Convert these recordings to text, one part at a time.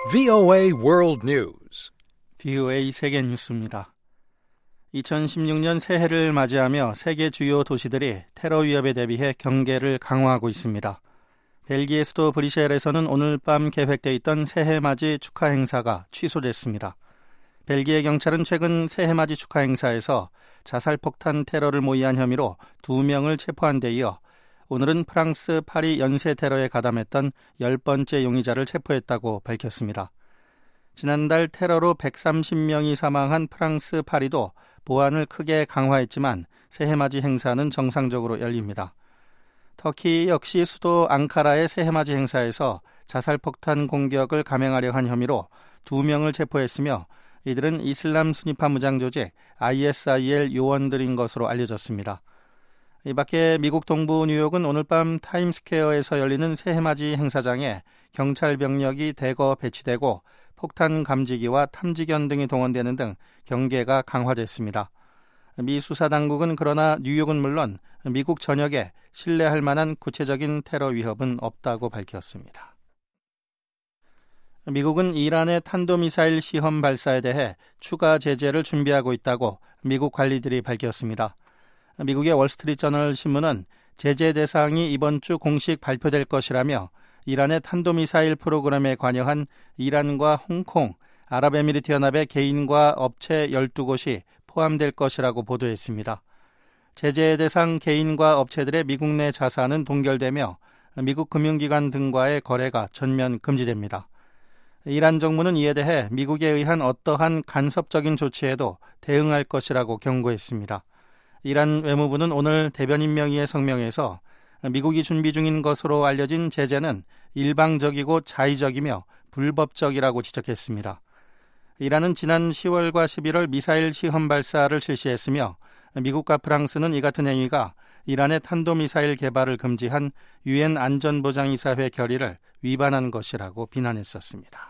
VOA World News. VOA 세계 뉴스입니다. 2016년 새해를 맞이하며 세계 주요 도시들이 테러 위협에 대비해 경계를 강화하고 있습니다. 벨기에 수도 브뤼셀에서는 오늘 밤 계획돼 있던 새해 맞이 축하 행사가 취소됐습니다. 벨기에 경찰은 최근 새해 맞이 축하 행사에서 자살폭탄 테러를 모의한 혐의로 2명을 체포한 데 이어 오늘은 프랑스 파리 연쇄 테러에 가담했던 10번째 용의자를 체포했다고 밝혔습니다. 지난달 테러로 130명이 사망한 프랑스 파리도 보안을 크게 강화했지만 새해맞이 행사는 정상적으로 열립니다. 터키 역시 수도 앙카라의 새해맞이 행사에서 자살폭탄 공격을 감행하려 한 혐의로 2명을 체포했으며 이들은 이슬람 순위파 무장조직 ISIL 요원들인 것으로 알려졌습니다. 이 밖에 미국 동부 뉴욕은 오늘 밤 타임스퀘어에서 열리는 새해맞이 행사장에 경찰 병력이 대거 배치되고 폭탄 감지기와 탐지견 등이 동원되는 등 경계가 강화됐습니다. 미 수사당국은 그러나 뉴욕은 물론 미국 전역에 신뢰할 만한 구체적인 테러 위협은 없다고 밝혔습니다. 미국은 이란의 탄도미사일 시험 발사에 대해 추가 제재를 준비하고 있다고 미국 관리들이 밝혔습니다. 미국의 월스트리트저널 신문은 제재 대상이 이번 주 공식 발표될 것이라며 이란의 탄도미사일 프로그램에 관여한 이란과 홍콩, 아랍에미리트 연합의 개인과 업체 12곳이 포함될 것이라고 보도했습니다. 제재 대상 개인과 업체들의 미국 내 자산은 동결되며 미국 금융기관 등과의 거래가 전면 금지됩니다. 이란 정부는 이에 대해 미국에 의한 어떠한 간섭적인 조치에도 대응할 것이라고 경고했습니다. 이란 외무부는 오늘 대변인 명의의 성명에서 미국이 준비 중인 것으로 알려진 제재는 일방적이고 자의적이며 불법적이라고 지적했습니다. 이란은 지난 10월과 11월 미사일 시험 발사를 실시했으며 미국과 프랑스는 이 같은 행위가 이란의 탄도미사일 개발을 금지한 유엔 안전보장이사회 결의를 위반한 것이라고 비난했었습니다.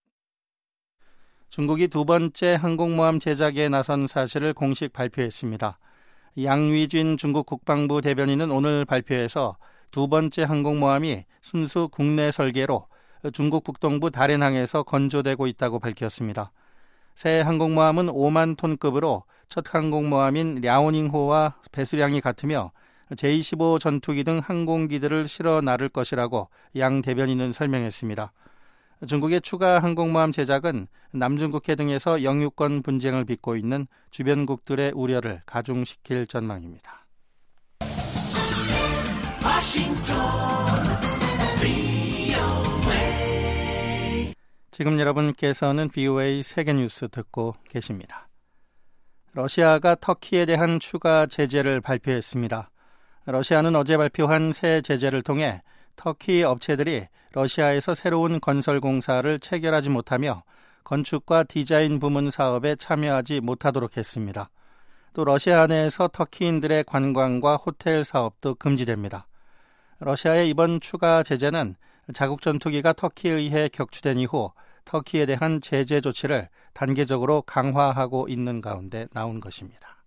중국이 두 번째 항공모함 제작에 나선 사실을 공식 발표했습니다. 양위진 중국 국방부 대변인은 오늘 발표에서 두 번째 항공모함이 순수 국내 설계로 중국 북동부 다롄항에서 건조되고 있다고 밝혔습니다. 새 항공모함은 5만 톤급으로 첫 항공모함인 랴오닝호와 배수량이 같으며 제-25 전투기 등 항공기들을 실어 나를 것이라고 양 대변인은 설명했습니다. 중국의 추가 항공모함 제작은 남중국해 등에서 영유권 분쟁을 빚고 있는 주변국들의 우려를 가중시킬 전망입니다. 지금 여러분께서는 VOA 세계뉴스 듣고 계십니다. 러시아가 터키에 대한 추가 제재를 발표했습니다. 러시아는 어제 발표한 새 제재를 통해 터키 업체들이 러시아에서 새로운 건설 공사를 체결하지 못하며 건축과 디자인 부문 사업에 참여하지 못하도록 했습니다. 또 러시아 내에서 터키인들의 관광과 호텔 사업도 금지됩니다. 러시아의 이번 추가 제재는 자국 전투기가 터키에 의해 격추된 이후 터키에 대한 제재 조치를 단계적으로 강화하고 있는 가운데 나온 것입니다.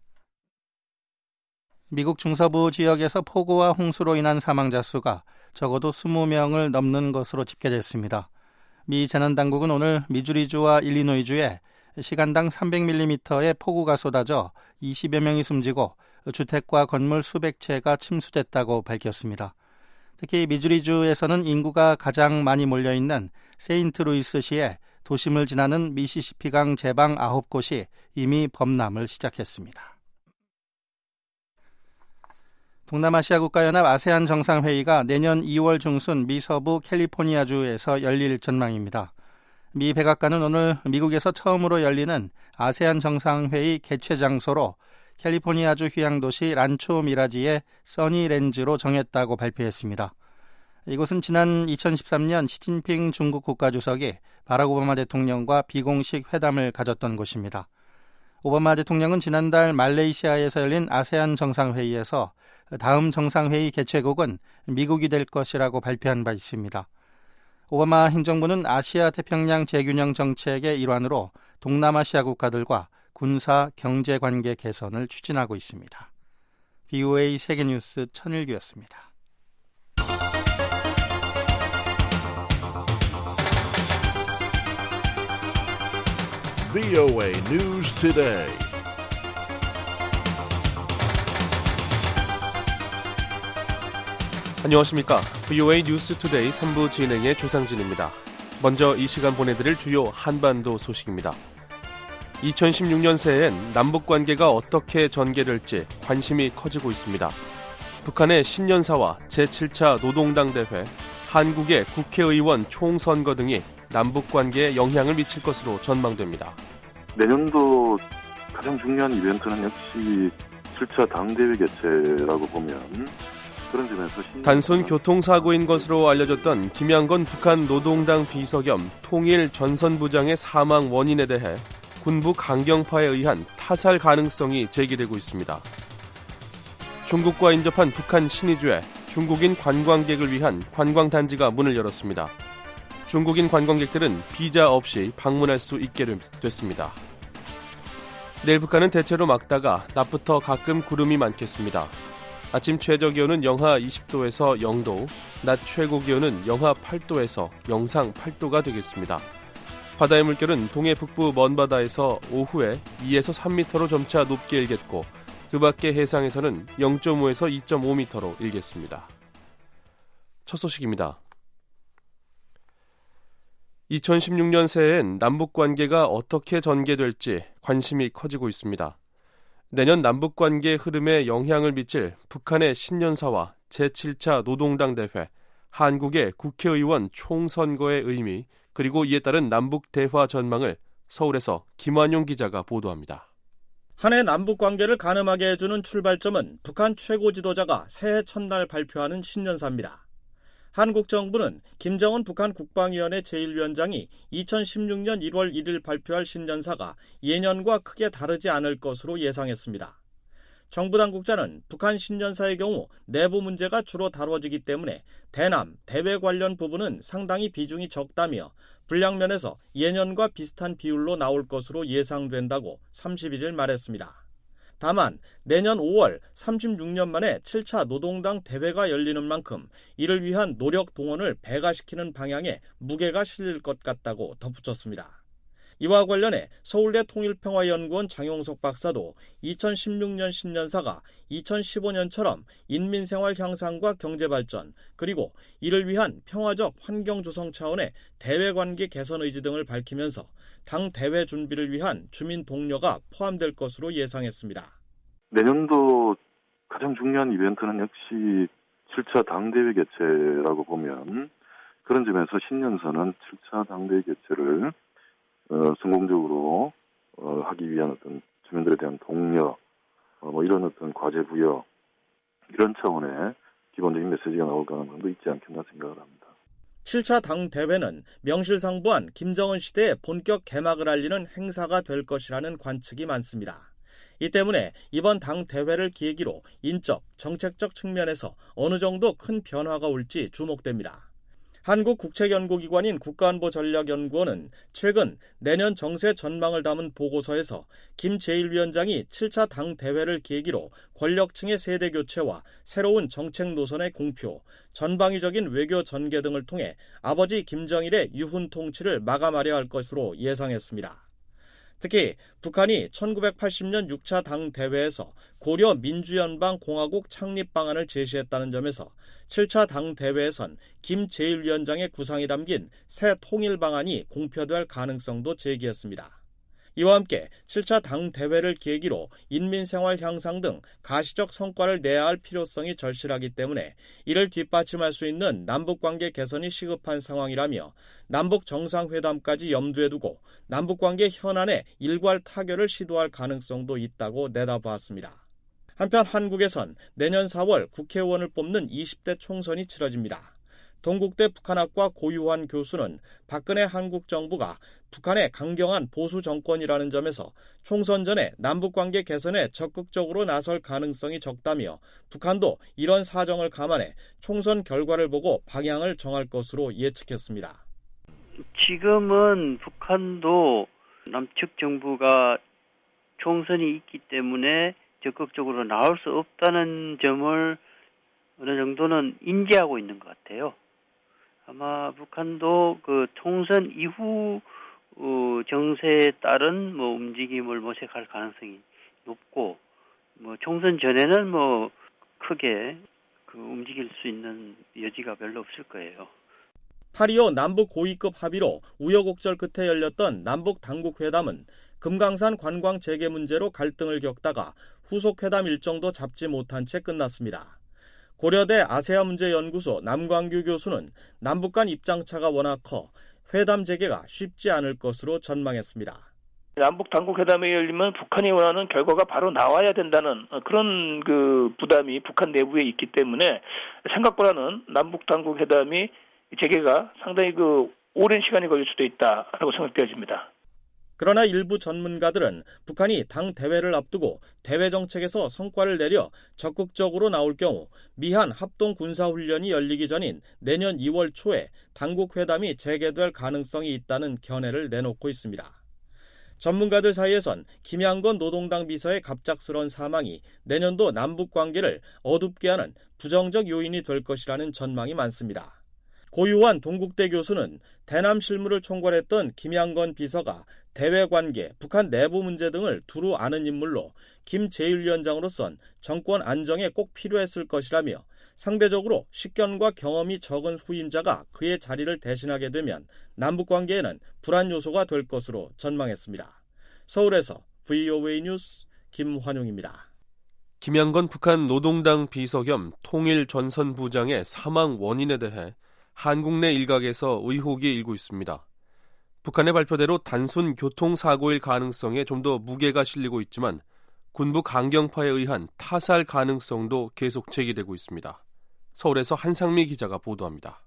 미국 중서부 지역에서 폭우와 홍수로 인한 사망자 수가 적어도 20명을 넘는 것으로 집계됐습니다. 미 재난당국은 오늘 미주리주와 일리노이주에 시간당 300mm의 폭우가 쏟아져 20여 명이 숨지고 주택과 건물 수백 채가 침수됐다고 밝혔습니다. 특히 미주리주에서는 인구가 가장 많이 몰려있는 세인트루이스시에 도심을 지나는 미시시피강 제방 9곳이 이미 범람을 시작했습니다. 동남아시아 국가연합 아세안 정상회의가 내년 2월 중순 미 서부 캘리포니아주에서 열릴 전망입니다. 미 백악관은 오늘 미국에서 처음으로 열리는 아세안 정상회의 개최 장소로 캘리포니아주 휴양도시 란초 미라지의 써니렌즈로 정했다고 발표했습니다. 이곳은 지난 2013년 시진핑 중국 국가주석이 바락 오바마 대통령과 비공식 회담을 가졌던 곳입니다. 오바마 대통령은 지난달 말레이시아에서 열린 아세안 정상회의에서 다음 정상회의 개최국은 미국이 될 것이라고 발표한 바 있습니다. 오바마 행정부는 아시아 태평양 재균형 정책의 일환으로 동남아시아 국가들과 군사 경제 관계 개선을 추진하고 있습니다. VOA 세계뉴스 천일규였습니다. VOA News Today. 안녕하십니까. VOA 뉴스 투데이 3부 진행의 조상진입니다. 먼저 이 시간 보내드릴 주요 한반도 소식입니다. 2016년 새해엔 남북관계가 어떻게 전개될지 관심이 커지고 있습니다. 북한의 신년사와 제7차 노동당 대회, 한국의 국회의원 총선거 등이 남북관계에 영향을 미칠 것으로 전망됩니다. 내년도 가장 중요한 이벤트는 역시 7차 당대회 개최라고 보면 그런 점에서 단순 교통사고인 것으로 알려졌던 김양건 북한 노동당 비서 겸 통일 전선부장의 사망 원인에 대해 군부 강경파에 의한 타살 가능성이 제기되고 있습니다. 중국과 인접한 북한 신의주에 중국인 관광객을 위한 관광단지가 문을 열었습니다. 중국인 관광객들은 비자 없이 방문할 수 있게 됐습니다. 내일 북한은 대체로 맑다가 낮부터 가끔 구름이 많겠습니다. 아침 최저기온은 영하 20도에서 0도, 낮 최고기온은 영하 8도에서 영상 8도가 되겠습니다. 바다의 물결은 동해 북부 먼바다에서 오후에 2에서 3m로 점차 높게 일겠고 그 밖의 해상에서는 0.5에서 2.5m로 일겠습니다. 첫 소식입니다. 2016년 새해엔 남북관계가 어떻게 전개될지 관심이 커지고 있습니다. 내년 남북관계 흐름에 영향을 미칠 북한의 신년사와 제7차 노동당 대회, 한국의 국회의원 총선거의 의미, 그리고 이에 따른 남북 대화 전망을 서울에서 김완용 기자가 보도합니다. 한 해 남북관계를 가늠하게 해주는 출발점은 북한 최고 지도자가 새해 첫날 발표하는 신년사입니다. 한국 정부는 김정은 북한 국방위원회 제1위원장이 2016년 1월 1일 발표할 신년사가 예년과 크게 다르지 않을 것으로 예상했습니다. 정부 당국자는 북한 신년사의 경우 내부 문제가 주로 다뤄지기 때문에 대남, 대외 관련 부분은 상당히 비중이 적다며 분량면에서 예년과 비슷한 비율로 나올 것으로 예상된다고 31일 말했습니다. 다만 내년 5월 36년 만에 7차 노동당 대회가 열리는 만큼 이를 위한 노력 동원을 배가시키는 방향에 무게가 실릴 것 같다고 덧붙였습니다. 이와 관련해 서울대 통일평화연구원 장용석 박사도 2016년 신년사가 2015년처럼 인민생활 향상과 경제발전 그리고 이를 위한 평화적 환경 조성 차원의 대외관계 개선 의지 등을 밝히면서 당 대회 준비를 위한 주민 동료가 포함될 것으로 예상했습니다. 내년도 가장 중요한 이벤트는 역시 7차 당대회 개최라고 보면 그런 점에서 신년사는 7차 당대회 개최를 성공적으로 하기 위한 어떤 주민들에 대한 독려, 이런 어떤 과제 부여 이런 차원의 기본적인 메시지가 나올 가능성도 있지 않겠나 생각을 합니다. 7차 당대회는 명실상부한 김정은 시대의 본격 개막을 알리는 행사가 될 것이라는 관측이 많습니다. 이 때문에 이번 당대회를 계기로 인적, 정책적 측면에서 어느 정도 큰 변화가 올지 주목됩니다. 한국국책연구기관인 국가안보전략연구원은 최근 내년 정세 전망을 담은 보고서에서 김 제1위원장이 7차 당대회를 계기로 권력층의 세대교체와 새로운 정책 노선의 공표, 전방위적인 외교 전개 등을 통해 아버지 김정일의 유훈 통치를 마감하려 할 것으로 예상했습니다. 특히 북한이 1980년 6차 당대회에서 고려 민주연방공화국 창립 방안을 제시했다는 점에서 7차 당대회에선 김 제1위원장의 구상이 담긴 새 통일 방안이 공표될 가능성도 제기했습니다. 이와 함께 7차 당대회를 계기로 인민생활 향상 등 가시적 성과를 내야 할 필요성이 절실하기 때문에 이를 뒷받침할 수 있는 남북관계 개선이 시급한 상황이라며 남북 정상회담까지 염두에 두고 남북관계 현안에 일괄 타결을 시도할 가능성도 있다고 내다보았습니다. 한편 한국에선 내년 4월 국회의원을 뽑는 20대 총선이 치러집니다. 동국대 북한학과 고유환 교수는 박근혜 한국 정부가 북한의 강경한 보수 정권이라는 점에서 총선 전에 남북관계 개선에 적극적으로 나설 가능성이 적다며 북한도 이런 사정을 감안해 총선 결과를 보고 방향을 정할 것으로 예측했습니다. 지금은 북한도 남측 정부가 총선이 있기 때문에 적극적으로 나올 수 없다는 점을 어느 정도는 인지하고 있는 것 같아요. 아마 북한도 그 총선 이후 정세에 따른 움직임을 모색할 가능성이 높고 총선 전에는 크게 움직일 수 있는 여지가 별로 없을 거예요. 8.25 남북 고위급 합의로 우여곡절 끝에 열렸던 남북 당국회담은 금강산 관광 재개 문제로 갈등을 겪다가 후속 회담 일정도 잡지 못한 채 끝났습니다. 고려대 아세아문제연구소 남광규 교수는 남북 간 입장차가 워낙 커 회담 재개가 쉽지 않을 것으로 전망했습니다. 남북 당국 회담이 열리면 북한이 원하는 결과가 바로 나와야 된다는 그런 부담이 북한 내부에 있기 때문에 생각보다는 남북 당국 회담이 재개가 상당히 오랜 시간이 걸릴 수도 있다라고 생각되어집니다. 그러나 일부 전문가들은 북한이 당 대회를 앞두고 대외 정책에서 성과를 내려 적극적으로 나올 경우 미한 합동 군사훈련이 열리기 전인 내년 2월 초에 당국 회담이 재개될 가능성이 있다는 견해를 내놓고 있습니다. 전문가들 사이에선 김양건 노동당 비서의 갑작스런 사망이 내년도 남북 관계를 어둡게 하는 부정적 요인이 될 것이라는 전망이 많습니다. 고유환 동국대 교수는 대남 실무를 총괄했던 김양건 비서가 대외 관계, 북한 내부 문제 등을 두루 아는 인물로 김 제1위원장으로선 정권 안정에 꼭 필요했을 것이라며 상대적으로 식견과 경험이 적은 후임자가 그의 자리를 대신하게 되면 남북 관계에는 불안 요소가 될 것으로 전망했습니다. 서울에서 VOA 뉴스 김환용입니다. 김양건 북한 노동당 비서 겸 통일전선부장의 사망 원인에 대해 한국 내 일각에서 의혹이 일고 있습니다. 북한의 발표대로 단순 교통사고일 가능성에 좀 더 무게가 실리고 있지만 군부 강경파에 의한 타살 가능성도 계속 제기되고 있습니다. 서울에서 한상미 기자가 보도합니다.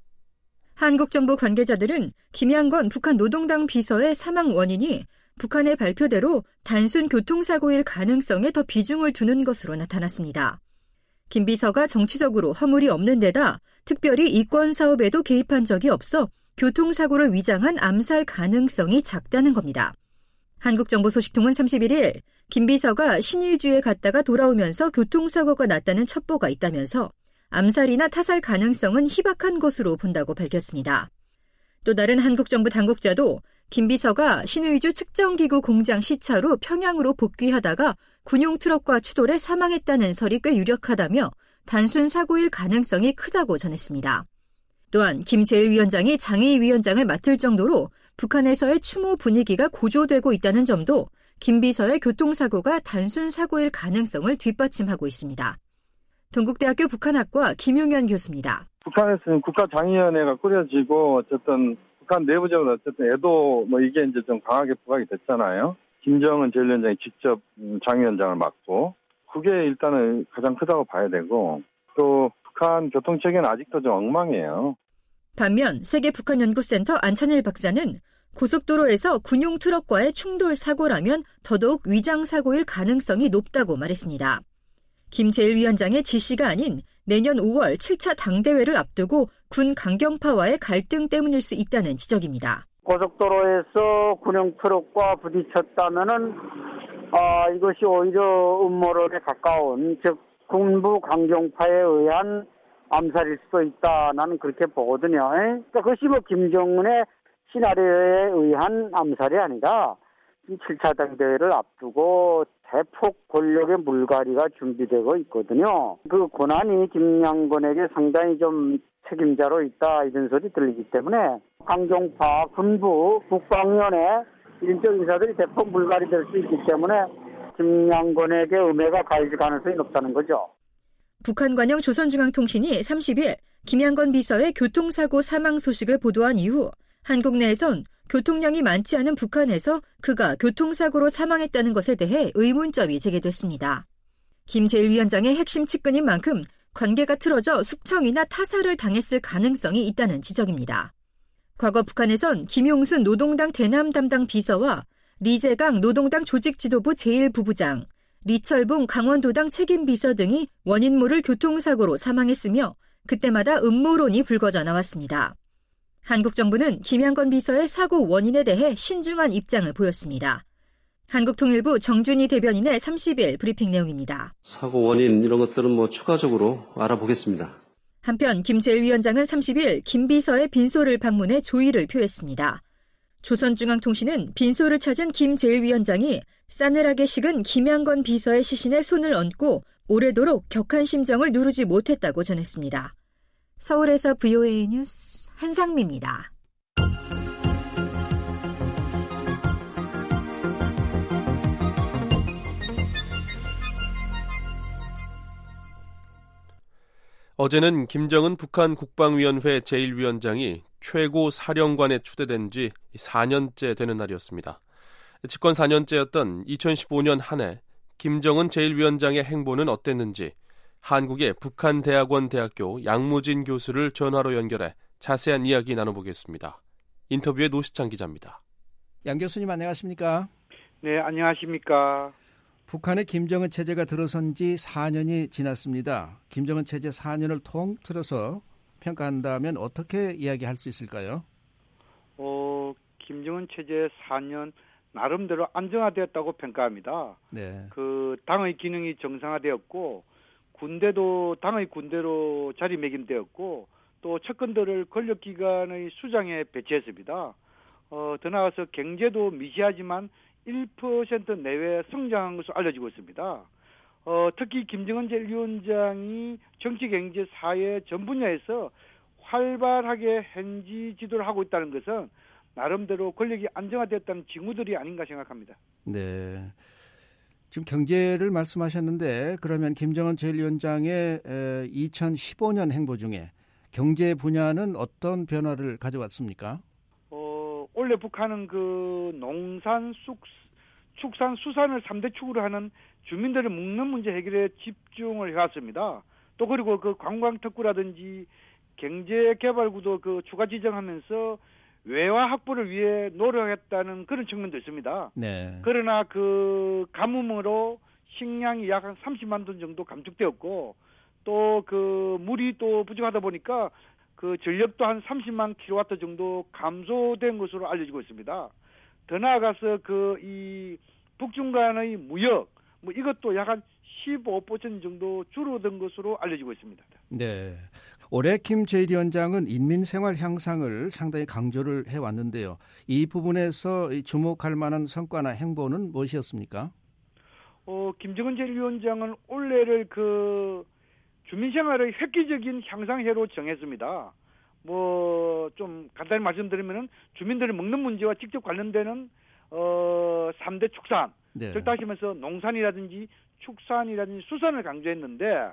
한국 정부 관계자들은 김양건 북한 노동당 비서의 사망 원인이 북한의 발표대로 단순 교통사고일 가능성에 더 비중을 두는 것으로 나타났습니다. 김 비서가 정치적으로 허물이 없는 데다 특별히 이권 사업에도 개입한 적이 없어 교통사고를 위장한 암살 가능성이 작다는 겁니다. 한국정부 소식통은 31일 김 비서가 신의주에 갔다가 돌아오면서 교통사고가 났다는 첩보가 있다면서 암살이나 타살 가능성은 희박한 것으로 본다고 밝혔습니다. 또 다른 한국정부 당국자도 김 비서가 신의주 측정기구 공장 시차로 평양으로 복귀하다가 군용 트럭과 추돌해 사망했다는 설이 꽤 유력하다며 단순 사고일 가능성이 크다고 전했습니다. 또한 김 제1위원장이 장애위원장을 맡을 정도로 북한에서의 추모 분위기가 고조되고 있다는 점도 김 비서의 교통사고가 단순 사고일 가능성을 뒷받침하고 있습니다. 동국대학교 북한학과 김용현 교수입니다. 북한에서는 국가장애위원회가 꾸려지고 어쨌든 북한 내부적으로 어쨌든 애도 이게 이제 좀 강하게 부각이 됐잖아요. 김정은 제1위원장이 직접 장위원장을 맡고 그게 일단은 가장 크다고 봐야 되고 또 북한 교통체계는 아직도 좀 엉망이에요. 반면 세계북한연구센터 안찬일 박사는 고속도로에서 군용 트럭과의 충돌 사고라면 더더욱 위장 사고일 가능성이 높다고 말했습니다. 김 제1위원장의 지시가 아닌 내년 5월 7차 당대회를 앞두고 군 강경파와의 갈등 때문일 수 있다는 지적입니다. 고속도로에서 군용 트럭과 부딪혔다면은 이것이 오히려 음모론에 가까운 즉 군부 강경파에 의한 암살일 수도 있다. 나는 그렇게 보거든요. 그러니까 그것이 김정은의 시나리오에 의한 암살이 아니라 7차 당대회를 앞두고 대폭 권력의 물갈이가 준비되고 있거든요. 그 권한이 김양건에게 상당히 좀 책임자로 있다 이런 소리 들리기 때문에 강경파, 군부, 국방위원회 인적 인사들이 대폭 물갈이 될 수 있기 때문에 김양건에게 음해가 가해질 가능성이 높다는 거죠. 북한 관영 조선중앙통신이 30일 김양건 비서의 교통사고 사망 소식을 보도한 이후 한국 내에선 교통량이 많지 않은 북한에서 그가 교통사고로 사망했다는 것에 대해 의문점이 제기됐습니다. 김 제1위원장의 핵심 측근인 만큼 관계가 틀어져 숙청이나 타살을 당했을 가능성이 있다는 지적입니다. 과거 북한에선 김용순 노동당 대남 담당 비서와 리재강 노동당 조직지도부 제1부부장, 리철봉 강원도당 책임비서 등이 원인 모를 교통사고로 사망했으며 그때마다 음모론이 불거져 나왔습니다. 한국 정부는 김양건 비서의 사고 원인에 대해 신중한 입장을 보였습니다. 한국통일부 정준희 대변인의 30일 브리핑 내용입니다. 사고 원인 이런 것들은 추가적으로 알아보겠습니다. 한편 김 제1위원장은 30일 김 비서의 빈소를 방문해 조의를 표했습니다. 조선중앙통신은 빈소를 찾은 김 제1위원장이 싸늘하게 식은 김양건 비서의 시신에 손을 얹고 오래도록 격한 심정을 누르지 못했다고 전했습니다. 서울에서 VOA 뉴스 한상미입니다. 어제는 김정은 북한 국방위원회 제1위원장이 최고 사령관에 추대된 지 4년째 되는 날이었습니다. 집권 4년째였던 2015년 한 해 김정은 제1위원장의 행보는 어땠는지 한국의 북한대학원 대학교 양무진 교수를 전화로 연결해 자세한 이야기 나눠보겠습니다. 인터뷰의 노시창 기자입니다. 양 교수님 안녕하십니까? 네, 안녕하십니까? 북한의 김정은 체제가 들어선 지 4년이 지났습니다. 김정은 체제 4년을 통틀어서 평가한다면 어떻게 이야기할 수 있을까요? 김정은 체제 4년 나름대로 안정화되었다고 평가합니다. 네. 그 당의 기능이 정상화되었고 군대도 당의 군대로 자리매김되었고 또 측근들을 권력기관의 수장에 배치했습니다. 더 나아가서 경제도 미시하지만 1% 내외 성장한 것으로 알려지고 있습니다. 특히 김정은 제1위원장이 정치, 경제, 사회 전 분야에서 활발하게 현지 지도를 하고 있다는 것은 나름대로 권력이 안정화되었다는 징후들이 아닌가 생각합니다. 네. 지금 경제를 말씀하셨는데 그러면 김정은 제1위원장의 2015년 행보 중에 경제 분야는 어떤 변화를 가져왔습니까? 원래 북한은 그 농산, 축산, 수산을 3대 축으로 하는 주민들을 묶는 문제 해결에 집중을 해왔습니다. 또 그리고 그 관광 특구라든지 경제 개발 구도 그 추가 지정하면서 외화 확보를 위해 노력했다는 그런 측면도 있습니다. 네. 그러나 그 가뭄으로 식량이 약 한 30만 톤 정도 감축되었고 또 그 물이 또 부족하다 보니까 그 전력도 한 30만 킬로와트 정도 감소된 것으로 알려지고 있습니다. 더 나아가서 그 이 북중 간의 무역 뭐 이것도 약 한 15% 정도 줄어든 것으로 알려지고 있습니다. 네. 올해 김 제1위원장은 인민생활 향상을 상당히 강조를 해왔는데요. 이 부분에서 주목할 만한 성과나 행보는 무엇이었습니까? 김정은 제1위원장은 올해를 그 주민생활의 획기적인 향상해로 정했습니다. 뭐 좀 간단히 말씀드리면은 주민들이 먹는 문제와 직접 관련되는 3대 축산, 네. 즉 다시 말해서 농산이라든지 축산이라든지 수산을 강조했는데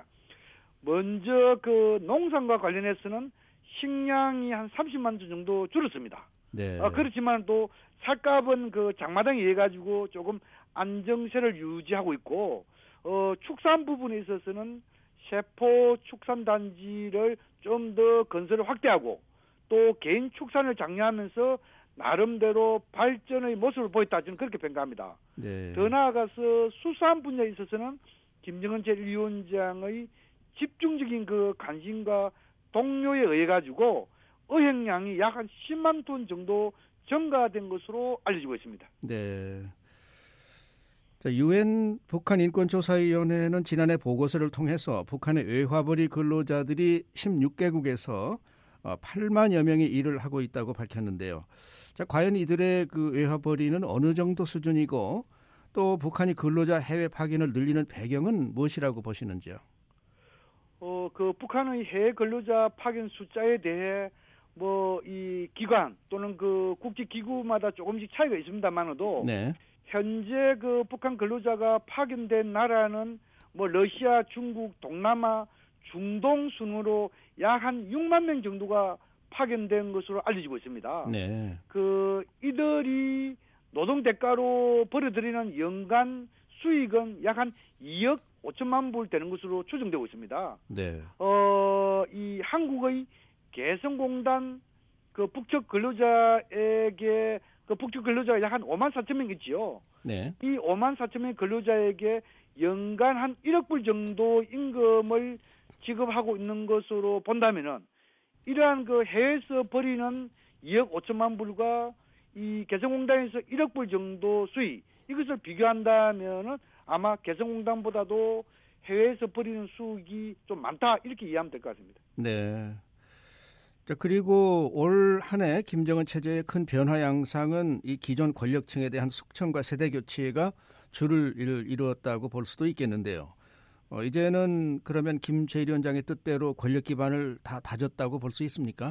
먼저 그 농산과 관련해서는 식량이 한 30만 톤 정도 줄었습니다. 네. 그렇지만 또 쌀값은 그 장마당에 의해 가지고 조금 안정세를 유지하고 있고 축산 부분에 있어서는 세포 축산단지를 좀 더 건설을 확대하고 또 개인 축산을 장려하면서 나름대로 발전의 모습을 보였다 저는 그렇게 평가합니다. 네. 더 나아가서 수산 분야에 있어서는 김정은 제1위원장의 집중적인 그 관심과 동료에 의해 가지고 어획량이 약 한 10만 톤 정도 증가된 것으로 알려지고 있습니다. 네. 유엔 북한인권조사위원회는 지난해 보고서를 통해서 북한의 외화벌이 근로자들이 16개국에서 8만여 명이 일을 하고 있다고 밝혔는데요. 자, 과연 이들의 그 외화벌이는 어느 정도 수준이고 또 북한이 근로자 해외 파견을 늘리는 배경은 무엇이라고 보시는지요? 그 북한의 해외 근로자 파견 숫자에 대해 뭐 이 기관 또는 그 국제 기구마다 조금씩 차이가 있습니다만도 네. 현재 그 북한 근로자가 파견된 나라는 뭐 러시아, 중국, 동남아, 중동 순으로 약 한 6만 명 정도가 파견된 것으로 알려지고 있습니다. 네. 그 이들이 노동 대가로 벌어들이는 연간 수익은 약 한 2억 5천만 불 되는 것으로 추정되고 있습니다. 네. 이 한국의 개성공단 그 북측 근로자에게 그 북측 근로자가 약 한 5만 4천 명 있지요. 네. 이 5만 4천 명 근로자에게 연간 한 1억 불 정도 임금을 지급하고 있는 것으로 본다면은 이러한 그 해외에서 벌이는 2억 5천만 불과 이 개성공단에서 1억 불 정도 수익 이것을 비교한다면은 아마 개성공단보다도 해외에서 벌이는 수익이 좀 많다 이렇게 이해하면 될 것 같습니다. 네. 자, 그리고 올 한 해 김정은 체제의 큰 변화 양상은 이 기존 권력층에 대한 숙청과 세대 교체가 주를 이루었다고 볼 수도 있겠는데요. 이제는 그러면 김 제1위원장의 뜻대로 권력 기반을 다 다졌다고 볼 수 있습니까?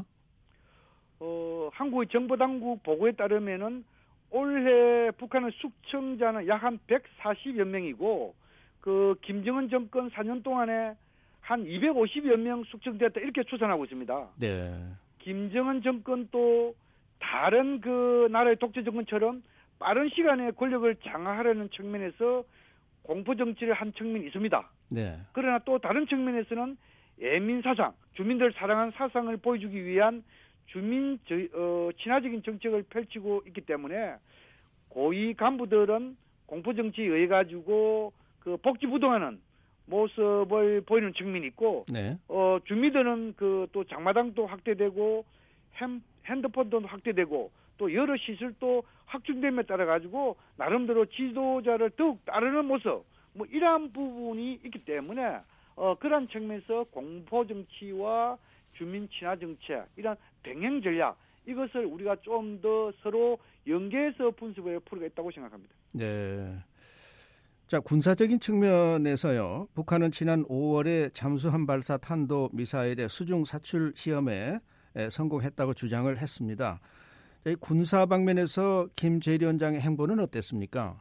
한국의 정보당국 보고에 따르면은 올해 북한의 숙청자는 약 한 140여 명이고 그 김정은 정권 4년 동안에 한 250여 명 숙청됐다 이렇게 추산하고 있습니다. 네. 김정은 정권도 다른 그 나라의 독재 정권처럼 빠른 시간에 권력을 장악하려는 측면에서 공포 정치를 한 측면이 있습니다. 네. 그러나 또 다른 측면에서는 애민 사상, 주민들 사랑하는 사상을 보여주기 위한 주민 친화적인 정책을 펼치고 있기 때문에 고위 간부들은 공포 정치에 의해 가지고 그 복지부동하는 모습을 보이는 측면이 있고, 네. 주민들은 그 또 장마당도 확대되고 핸드폰도 확대되고 또 여러 시설도 확충됨에 따라 가지고 나름대로 지도자를 더욱 따르는 모습, 뭐 이러한 부분이 있기 때문에 그런 측면에서 공포 정치와 주민 친화 정책 이런 병행 전략 이것을 우리가 좀 더 서로 연계해서 분석할 필요가 있다고 생각합니다. 네. 자, 군사적인 측면에서요. 북한은 지난 5월에 잠수함 발사 탄도 미사일의 수중 사출 시험에 성공했다고 주장을 했습니다. 군사 방면에서 김 제1위원장의 행보는 어땠습니까?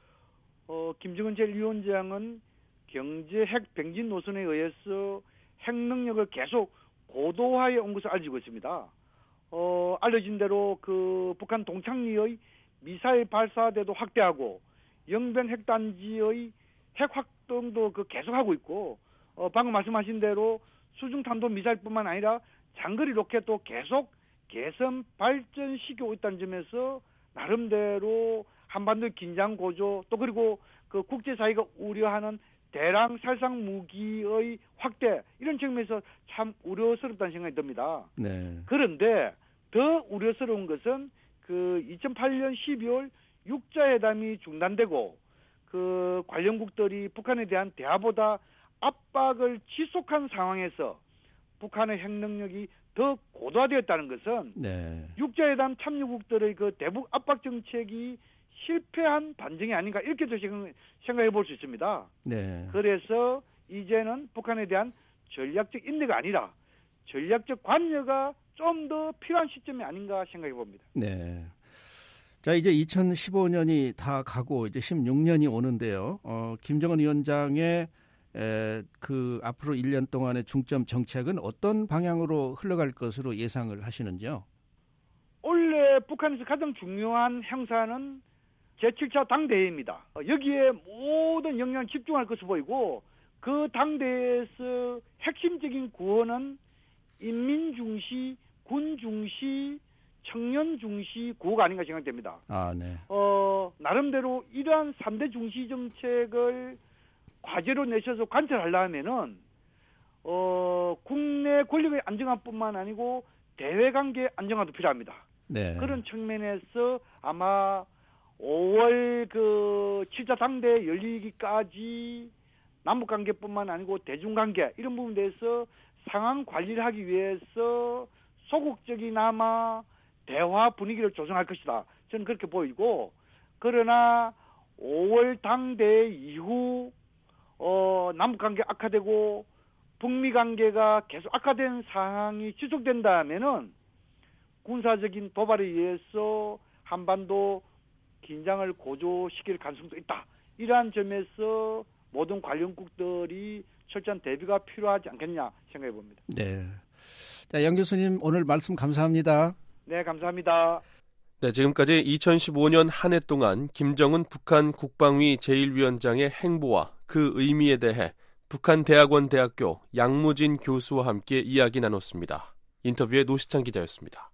김정은 제1위원장은 경제 핵 병진 노선에 의해서 핵 능력을 계속 고도화해 온 것을 알려지고 있습니다. 알려진 대로 그 북한 동창리의 미사일 발사대도 확대하고 영변 핵단지의 핵 활동도 계속하고 있고 방금 말씀하신 대로 수중 탄도 미사일뿐만 아니라 장거리 로켓도 계속 개선 발전시키고 있다는 점에서 나름대로 한반도 긴장 고조 또 그리고 그 국제사회가 우려하는 대량 살상 무기의 확대 이런 측면에서 참 우려스럽다는 생각이 듭니다. 네. 그런데 더 우려스러운 것은 그 2008년 12월 육자회담이 중단되고 그 관련국들이 북한에 대한 대화보다 압박을 지속한 상황에서 북한의 핵 능력이 더 고도화되었다는 것은 네. 육자회담 참여국들의 그 대북 압박 정책이 실패한 반증이 아닌가 이렇게도 생각해 볼 수 있습니다. 네. 그래서 이제는 북한에 대한 전략적 인내가 아니라 전략적 관여가 좀 더 필요한 시점이 아닌가 생각해 봅니다. 네. 자, 이제 2015년이 다 가고 이제 16년이 오는데요. 김정은 위원장의 그 앞으로 1년 동안의 중점 정책은 어떤 방향으로 흘러갈 것으로 예상을 하시는지요? 원래 북한에서 가장 중요한 행사는 제7차 당대회입니다. 여기에 모든 영향을 집중할 것으로 보이고 그 당대회에서 핵심적인 구호는 인민 중시, 군 중시, 청년 중시 구호가 아닌가 생각됩니다. 아, 네. 나름대로 이러한 3대 중시 정책을 과제로 내셔서 관철하려면은 국내 권력의 안정화뿐만 아니고 대외 관계 안정화도 필요합니다. 네. 그런 측면에서 아마 5월 그 7차 당대 열리기까지 남북 관계뿐만 아니고 대중 관계 이런 부분에 대해서 상황 관리를 하기 위해서 소극적이나마 대화 분위기를 조성할 것이다. 저는 그렇게 보이고 그러나 5월 당대 이후 남북관계 악화되고 북미관계가 계속 악화된 상황이 지속된다면은 군사적인 도발에 의해서 한반도 긴장을 고조시킬 가능성도 있다. 이러한 점에서 모든 관련국들이 철저한 대비가 필요하지 않겠냐 생각해 봅니다. 네. 자, 양 교수님 오늘 말씀 감사합니다. 네, 감사합니다. 네, 지금까지 2015년 한 해 동안 김정은 북한 국방위 제1위원장의 행보와 그 의미에 대해 북한대학원 대학교 양무진 교수와 함께 이야기 나눴습니다. 인터뷰의 노시창 기자였습니다.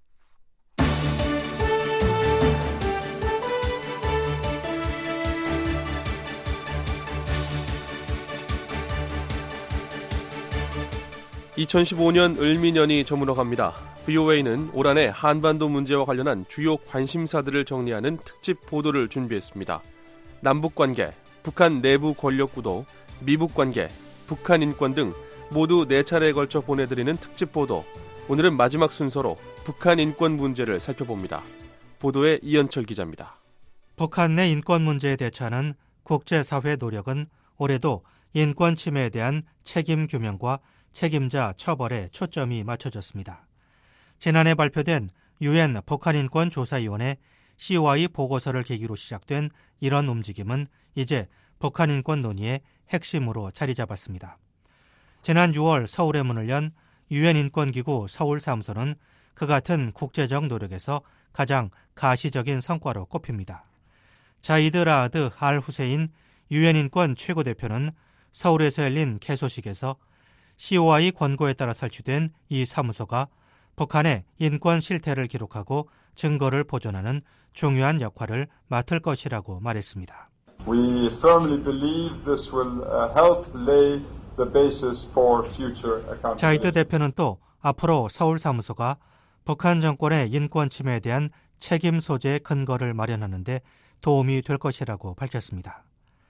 (2015년) 을미년이 저물어갑니다. VOA는 올 한해 한반도 문제와 관련한 주요 관심사들을 정리하는 특집 보도를 준비했습니다. 남북관계, 북한 내부 권력구도, 미북관계, 북한 인권 등 모두 4차례에 걸쳐 보내드리는 특집 보도 오늘은 마지막 순서로 북한 인권 문제를 살펴봅니다. 보도에 이현철 기자입니다. 북한 내 인권 문제에 대처하는 국제사회 노력은 올해도 인권 침해에 대한 책임 규명과 책임자 처벌에 초점이 맞춰졌습니다. 지난해 발표된 UN 북한인권조사위원회 COI 보고서를 계기로 시작된 이런 움직임은 이제 북한 인권 논의의 핵심으로 자리 잡았습니다. 지난 6월 서울에 문을 연 UN 인권기구 서울사무소는 그 같은 국제적 노력에서 가장 가시적인 성과로 꼽힙니다. 자이드 라아드 알 후세인 UN 인권 최고대표는 서울에서 열린 개소식에서 COI 권고에 따라 설치된 이 사무소가 북한의 인권 실태를 기록하고 증거를 보존하는 중요한 역할을 맡을 것이라고 말했습니다. We firmly believe this will help lay the basis for future accountability. 자이드 대표는 또 앞으로 서울 사무소가 북한 정권의 인권 침해에 대한 책임 소재의 근거를 마련하는 데 도움이 될 것이라고 밝혔습니다.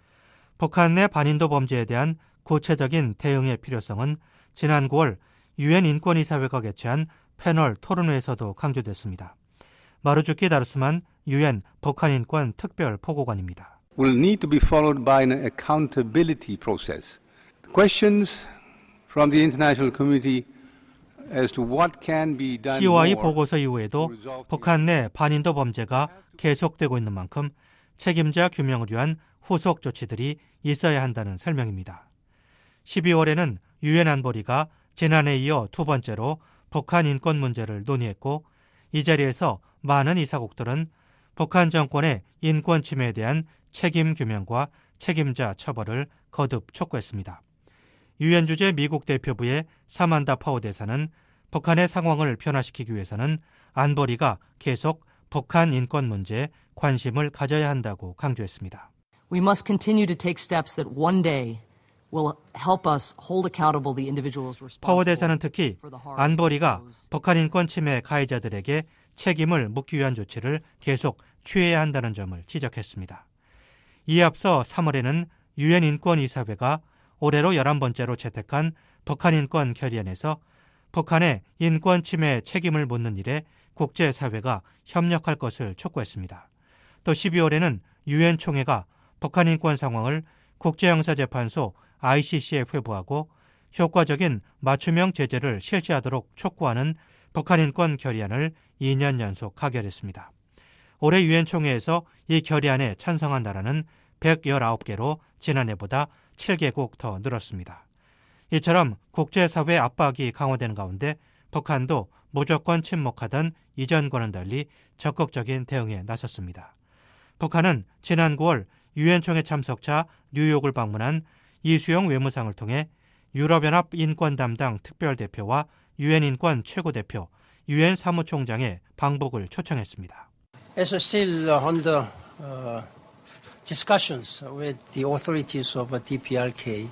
북한 내 반인도 범죄에 대한 구체적인 대응의 필요성은 지난 9월 UN 인권이사회가 개최한 패널 토론회에서도 강조됐습니다. 마루주키 다르스만 UN 북한인권 특별 보고관입니다. will need to be followed by an accountability process. Questions from the international community as to what can be done COI more 보고서 이후에도 북한 내 반인도 범죄가 계속되고 있는 만큼 책임자 규명을 위한 후속 조치들이 있어야 한다는 설명입니다. 12월에는 유엔 안보리가 지난해에 이어 두 번째로 북한 인권 문제를 논의했고 이 자리에서 많은 이사국들은 북한 정권의 인권 침해에 대한 책임 규명과 책임자 처벌을 거듭 촉구했습니다. 유엔 주재 미국 대표부의 사만다 파워 대사는 북한의 상황을 변화시키기 위해서는 안보리가 계속 북한 인권 문제에 관심을 가져야 한다고 강조했습니다. We must continue to take steps that one day will help us hold accountable the individuals responsible. 파워 대사는 특히 안보리가 북한 인권 침해 가해자들에게 책임을 묻기 위한 조치를 계속 취해야 한다는 점을 지적했습니다. 이에 앞서 3월에는 유엔 인권이사회가 올해로 11번째로 채택한 북한 인권 결의안에서 북한의 인권 침해 책임을 묻는 일에 국제사회가 협력할 것을 촉구했습니다. 또 12월에는 유엔 총회가 북한 인권 상황을 국제형사재판소 ICC에 회부하고 효과적인 맞춤형 제재를 실시하도록 촉구하는 북한 인권 결의안을 2년 연속 가결했습니다. 올해 유엔 총회에서 이 결의안에 찬성한 나라는 119개로 지난해보다 7개국 더 늘었습니다. 이처럼 국제사회 압박이 강화되는 가운데 북한도 무조건 침묵하던 이전과는 달리 적극적인 대응에 나섰습니다. 북한은 지난 9월 유엔 총회 참석차 뉴욕을 방문한 이수영 외무상을 통해 유럽연합 인권 담당 특별대표와 유엔 인권 최고대표, 유엔 사무총장의 방북을 초청했습니다. As still under discussions with the authorities of DPRK,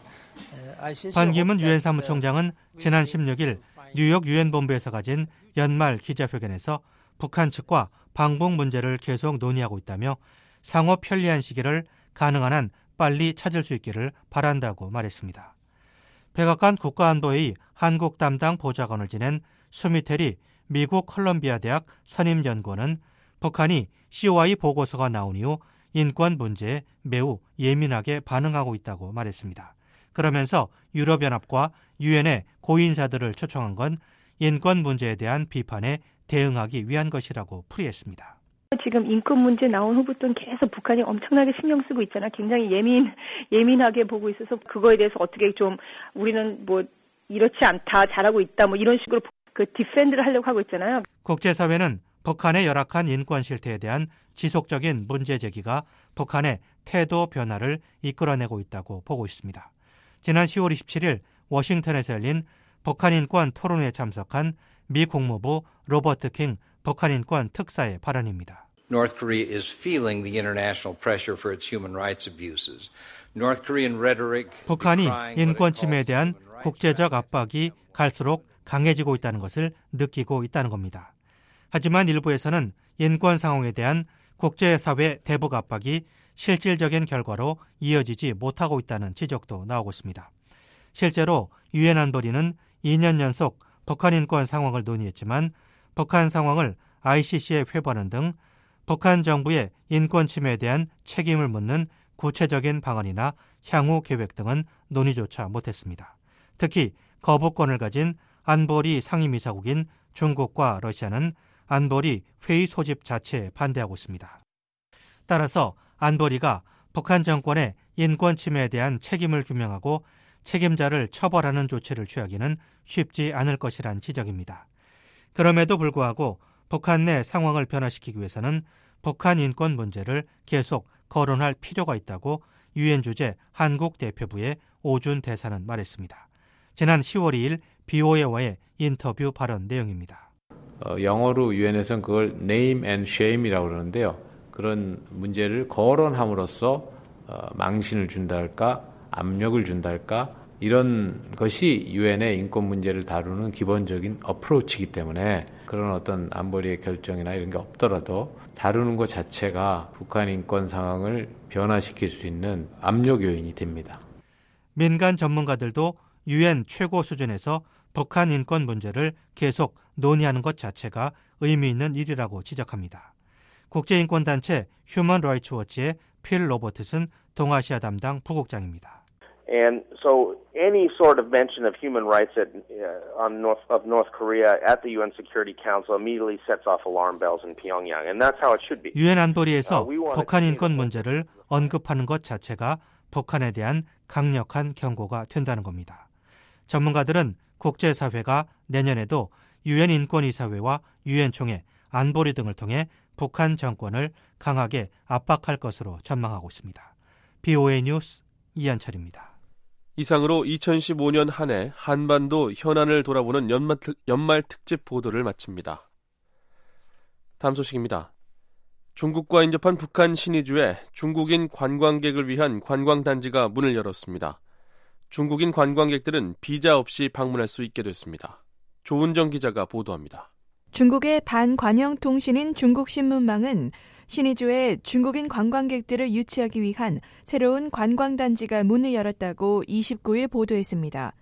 반기문 유엔 사무총장은 지난 16일 뉴욕 유엔 본부에서 가진 연말 기자회견에서 북한 측과 방북 문제를 계속 논의하고 있다며 상호 편리한 시기를 가능한 한 빨리 찾을 수 있기를 바란다고 말했습니다. 백악관 국가안보회의 한국 담당 보좌관을 지낸 수미테리 미국 컬럼비아 대학 선임연구원은 북한이 COI 보고서가 나온 이후 인권 문제에 매우 예민하게 반응하고 있다고 말했습니다. 그러면서 유럽연합과 유엔의 고위인사들을 초청한 건 인권 문제에 대한 비판에 대응하기 위한 것이라고 풀이했습니다. 지금 인권 문제 나온 후부터는 계속 북한이 엄청나게 신경 쓰고 있잖아. 굉장히 예민하게 보고 있어서 그거에 대해서 어떻게 좀 우리는 뭐 이렇지 않다, 잘하고 있다, 뭐 이런 식으로 그 디펜드를 하려고 하고 있잖아요. 국제사회는 북한의 열악한 인권 실태에 대한 지속적인 문제 제기가 북한의 태도 변화를 이끌어내고 있다고 보고 있습니다. 지난 10월 27일 워싱턴에서 열린 북한 인권 토론회에 참석한 미 국무부 로버트 킹 북한 인권 특사의 발언입니다. North Korea is feeling the international pressure for its human rights abuses. North Korean rhetoric. 북한이 인권 침해에 대한 국제적 압박이 갈수록 강해지고 있다는 것을 느끼고 있다는 겁니다. 하지만 일부에서는 인권 상황에 대한 국제사회 대북 압박이 실질적인 결과로 이어지지 못하고 있다는 지적도 나오고 있습니다. 실제로 유엔 안보리는 2년 연속 북한 인권 상황을 논의했지만 북한 상황을 ICC에 회부하는 등 북한 정부의 인권 침해에 대한 책임을 묻는 구체적인 방안이나 향후 계획 등은 논의조차 못했습니다. 특히 거부권을 가진 안보리 상임이사국인 중국과 러시아는 안보리 회의 소집 자체에 반대하고 있습니다. 따라서 안보리가 북한 정권의 인권 침해에 대한 책임을 규명하고 책임자를 처벌하는 조치를 취하기는 쉽지 않을 것이란 지적입니다. 그럼에도 불구하고 북한 내 상황을 변화시키기 위해서는 북한 인권 문제를 계속 거론할 필요가 있다고 유엔 주재 한국 대표부의 오준 대사는 말했습니다. 지난 10월 2일 BOA와의 인터뷰 발언 내용입니다. 영어로 유엔에서는 그걸 name and shame이라고 그러는데요. 그런 문제를 거론함으로써 망신을 준다 할까, 압력을 준다 할까, 이런 것이 유엔의 인권 문제를 다루는 기본적인 어프로치이기 때문에 그런 어떤 안보리의 결정이나 이런 게 없더라도 다루는 것 자체가 북한 인권 상황을 변화시킬 수 있는 압력 요인이 됩니다. 민간 전문가들도 유엔 최고 수준에서 북한 인권 문제를 계속 논의하는 것 자체가 의미 있는 일이라고 지적합니다. 국제인권단체 휴먼 라이츠 워치의 필 로버트슨 동아시아 담당 부국장입니다. And so any sort of mention of human rights of North Korea at the UN Security Council immediately sets off alarm bells in Pyongyang, and that's how it should be. 유엔 안보리에서 북한 인권 문제를 언급하는 것 자체가 북한에 대한 강력한 경고가 된다는 겁니다. 전문가들은 국제사회가 내년에도 유엔 인권이사회와 유엔 총회, 안보리 등을 통해 북한 정권을 강하게 압박할 것으로 전망하고 있습니다. BOA 뉴스 이한철입니다. 이상으로 2015년 한 해 한반도 현안을 돌아보는 연말 특집 보도를 마칩니다. 다음 소식입니다. 중국과 인접한 북한 신의주에 중국인 관광객을 위한 관광단지가 문을 열었습니다. 중국인 관광객들은 비자 없이 방문할 수 있게 됐습니다. 조은정 기자가 보도합니다. 중국의 반관영 통신인 중국신문망은 신의주에 중국인 관광객들을 유치하기 위한 새로운 관광단지가 문을 열었다고 29일 보도했습니다.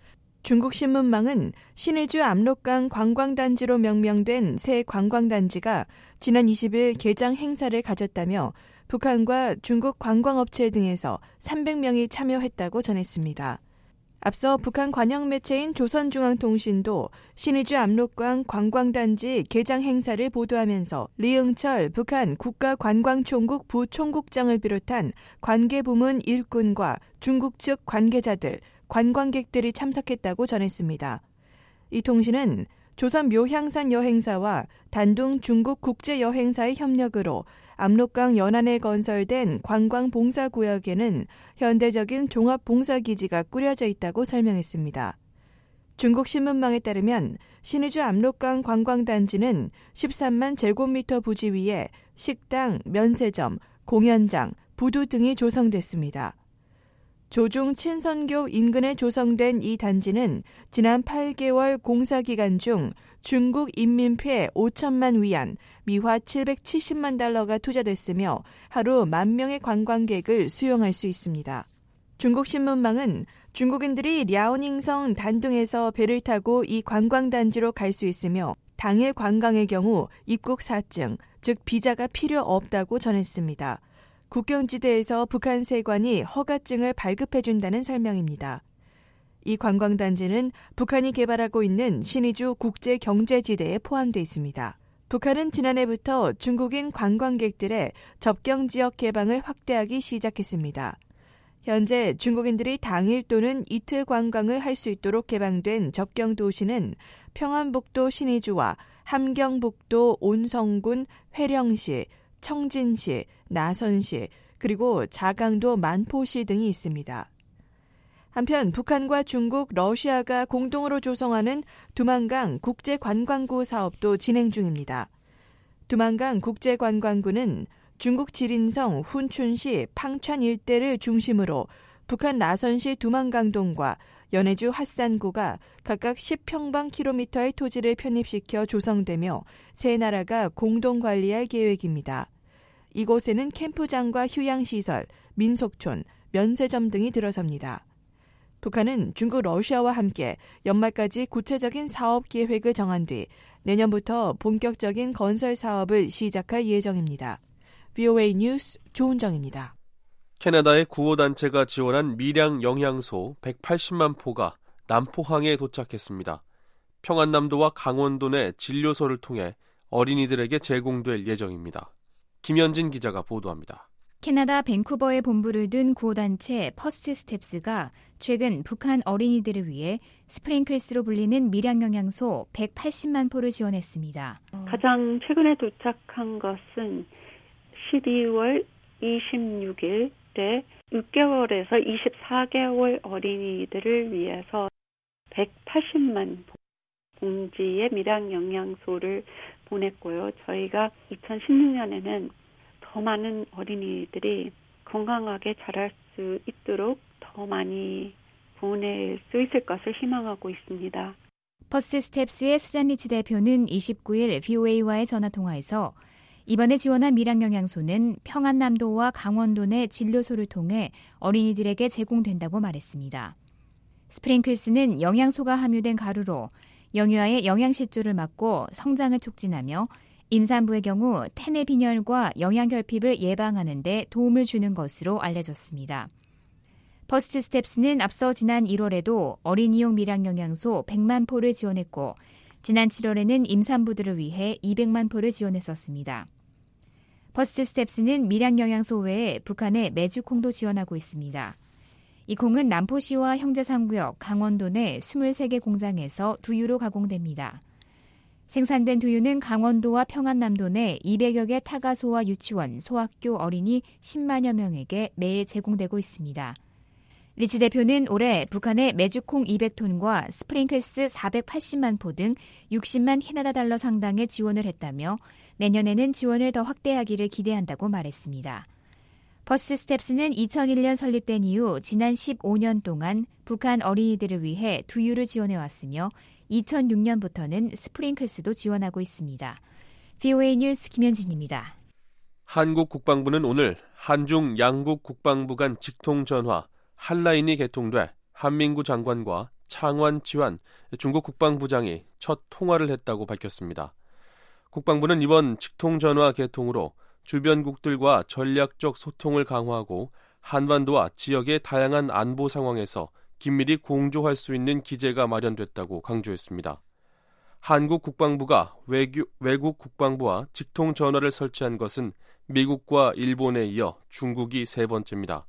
중국신문망은 신의주 압록강 관광단지로 명명된 새 관광단지가 지난 20일 개장 행사를 가졌다며 북한과 중국 관광업체 등에서 300명이 참여했다고 전했습니다. 앞서 북한 관영 매체인 조선중앙통신도 신의주 압록강 관광단지 개장 행사를 보도하면서 리응철 북한 국가관광총국 부총국장을 비롯한 관계부문 일꾼과 중국 측 관계자들, 관광객들이 참석했다고 전했습니다. 이 통신은 조선 묘향산 여행사와 단둥 중국 국제여행사의 협력으로 압록강 연안에 건설된 관광봉사구역에는 현대적인 종합봉사기지가 꾸려져 있다고 설명했습니다. 중국 신문망에 따르면 신의주 압록강 관광단지는 13만 제곱미터 부지 위에 식당, 면세점, 공연장, 부두 등이 조성됐습니다. 조중 친선교 인근에 조성된 이 단지는 지난 8개월 공사기간 중 중국 인민폐 5천만 위안, 미화 770만 달러가 투자됐으며 하루 10,000명의 관광객을 수용할 수 있습니다. 중국 신문망은 중국인들이 랴오닝성 단둥에서 배를 타고 이 관광단지로 갈 수 있으며 당일 관광의 경우 입국 사증, 즉 비자가 필요 없다고 전했습니다. 국경지대에서 북한 세관이 허가증을 발급해준다는 설명입니다. 이 관광단지는 북한이 개발하고 있는 신의주 국제경제지대에 포함되어 있습니다. 북한은 지난해부터 중국인 관광객들의 접경지역 개방을 확대하기 시작했습니다. 현재 중국인들이 당일 또는 이틀 관광을 할 수 있도록 개방된 접경도시는 평안북도 신의주와 함경북도 온성군 회령시, 청진시, 나선시, 그리고 자강도 만포시 등이 있습니다. 한편 북한과 중국, 러시아가 공동으로 조성하는 두만강 국제관광구 사업도 진행 중입니다. 두만강 국제관광구는 중국 지린성 훈춘시 팡촨 일대를 중심으로 북한 라선시 두만강동과 연해주 핫산구가 각각 10평방킬로미터의 토지를 편입시켜 조성되며 세 나라가 공동 관리할 계획입니다. 이곳에는 캠프장과 휴양시설, 민속촌, 면세점 등이 들어섭니다. 북한은 중국, 러시아와 함께 연말까지 구체적인 사업 계획을 정한 뒤 내년부터 본격적인 건설 사업을 시작할 예정입니다. VOA 뉴스 조은정입니다. 캐나다의 구호단체가 지원한 밀양 영양소 180만 포가 남포항에 도착했습니다. 평안남도와 강원도 내 진료소를 통해 어린이들에게 제공될 예정입니다. 김현진 기자가 보도합니다. 캐나다 밴쿠버에 본부를 둔 구호단체 퍼스트 스텝스가 최근 북한 어린이들을 위해 스프링클스로 불리는 밀양영양소 180만 포를 지원했습니다. 가장 최근에 도착한 것은 12월 26일에 6개월에서 24개월 어린이들을 위해서 180만 봉지의 밀양영양소를 보냈고요. 저희가 2016년에는 더 많은 어린이들이 건강하게 자랄 수 있도록 더 많이 보낼 수 있을 것을 희망하고 있습니다. 퍼스트 스텝스의 수잔 리치 대표는 29일 VOA와의 전화통화에서 이번에 지원한 밀양영양소는 평안남도와 강원도 내 진료소를 통해 어린이들에게 제공된다고 말했습니다. 스프링클스는 영양소가 함유된 가루로 영유아의 영양실조를 막고 성장을 촉진하며 임산부의 경우 태내 빈혈과 영양결핍을 예방하는 데 도움을 주는 것으로 알려졌습니다. 퍼스트 스텝스는 앞서 지난 1월에도 어린이용 밀양영양소 100만 포를 지원했고 지난 7월에는 임산부들을 위해 200만 포를 지원했었습니다. 퍼스트 스텝스는 밀양영양소 외에 북한의 메주콩도 지원하고 있습니다. 이 콩은 남포시와 형제상구역, 강원도 내 23개 공장에서 두유로 가공됩니다. 생산된 두유는 강원도와 평안남도 내 200여 개 타가소와 유치원, 소학교 어린이 10만여 명에게 매일 제공되고 있습니다. 리치 대표는 올해 북한의 메주콩 200톤과 스프링클스 480만 포 등 60만 캐나다 달러 상당의 지원을 했다며 내년에는 지원을 더 확대하기를 기대한다고 말했습니다. 퍼스트 스텝스는 2001년 설립된 이후 지난 15년 동안 북한 어린이들을 위해 두유를 지원해왔으며 2006년부터는 스프링클스도 지원하고 있습니다. VOA 뉴스 김현진입니다. 한국 국방부는 오늘 한중 양국 국방부 간 직통 전화 한라인이 개통돼 한민구 장관과 창완 지환 중국 국방부장이 첫 통화를 했다고 밝혔습니다. 국방부는 이번 직통 전화 개통으로 주변국들과 전략적 소통을 강화하고 한반도와 지역의 다양한 안보 상황에서 긴밀히 공조할 수 있는 기제가 마련됐다고 강조했습니다. 한국 국방부가 외국 국방부와 직통 전화를 설치한 것은 미국과 일본에 이어 중국이 세 번째입니다.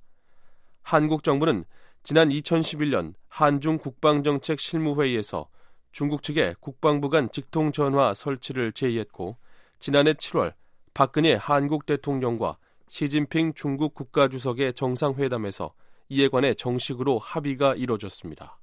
한국 정부는 지난 2011년 한중 국방정책 실무회의에서 중국 측에 국방부 간 직통 전화 설치를 제의했고 지난해 7월 박근혜 한국 대통령과 시진핑 중국 국가주석의 정상회담에서 이에 관해 정식으로 합의가 이뤄졌습니다.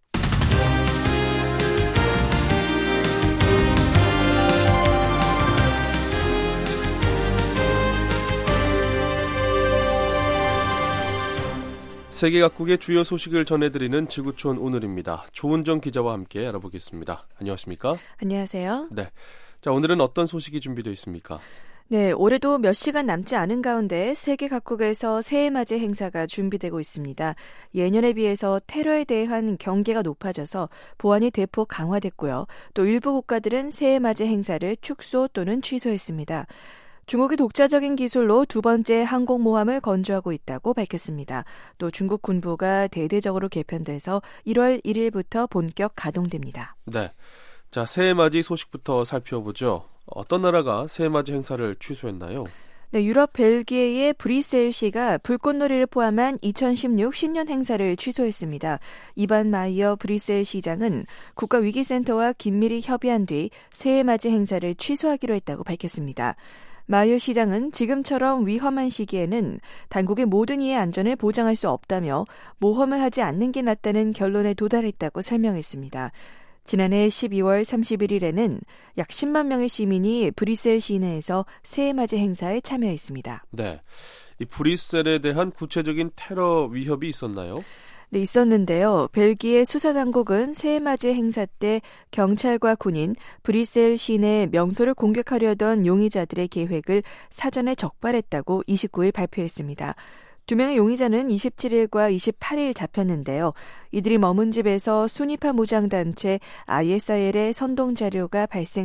세계 각국의 주요 소식을 전해드리는 지구촌 오늘입니다. 조은정 기자와 함께 알아보겠습니다. 안녕하십니까? 안녕하세요. 네. 자, 오늘은 어떤 소식이 준비되어 있습니까? 네, 올해도 몇 시간 남지 않은 가운데 세계 각국에서 새해맞이 행사가 준비되고 있습니다. 예년에 비해서 테러에 대한 경계가 높아져서 보안이 대폭 강화됐고요. 또 일부 국가들은 새해맞이 행사를 축소 또는 취소했습니다. 중국이 독자적인 기술로 두 번째 항공모함을 건조하고 있다고 밝혔습니다. 또 중국 군부가 대대적으로 개편돼서 1월 1일부터 본격 가동됩니다. 네, 자 새해맞이 소식부터 살펴보죠. 어떤 나라가 새해맞이 행사를 취소했나요? 네, 유럽 벨기에의 브뤼셀시가 불꽃놀이를 포함한 2016 신년 행사를 취소했습니다. 이반 마이어 브뤼셀 시장은 국가위기센터와 긴밀히 협의한 뒤 새해맞이 행사를 취소하기로 했다고 밝혔습니다. 마이어 시장은 지금처럼 위험한 시기에는 당국의 모든 이의 안전을 보장할 수 없다며 모험을 하지 않는 게 낫다는 결론에 도달했다고 설명했습니다. 지난해 12월 31일에는 약 10만 명의 시민이 브뤼셀 시내에서 새해맞이 행사에 참여했습니다. 네, 이 브뤼셀에 대한 구체적인 테러 위협이 있었나요? 네, 있었는데요. 벨기에 수사당국은 새해맞이 행사 때 경찰과 군인, 브뤼셀 시내 명소를 공격하려던 용의자들의 계획을 사전에 적발했다고 29일 발표했습니다. 2명의 용의자는 27일과 28일 잡혔는데요. 이들이 머문 집에서 순위파 무장단체 ISIL의 선동자료가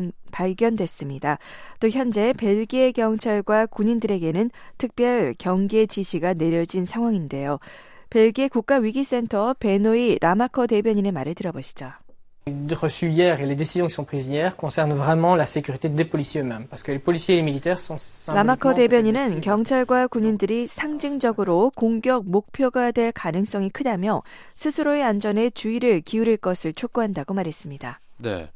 발견됐습니다. 또 현재 벨기에 경찰과 군인들에게는 특별 경계 지시가 내려진 상황인데요. 벨기에 국가위기센터 베노이 라마커 대변인의 말을 들어보시죠. reçues hier et les décisions qui sont prises hier concernent vraiment la sécurité des policiers eux-mêmes. Parce que les policiers et les militaires sont 라마커 대변인은 경찰과 군인들이 상징적으로 공격 목표가 될 가능성이 크다며 스스로의 안전에 주의를 기울일 것을 촉구한다고 말했습니다. 네.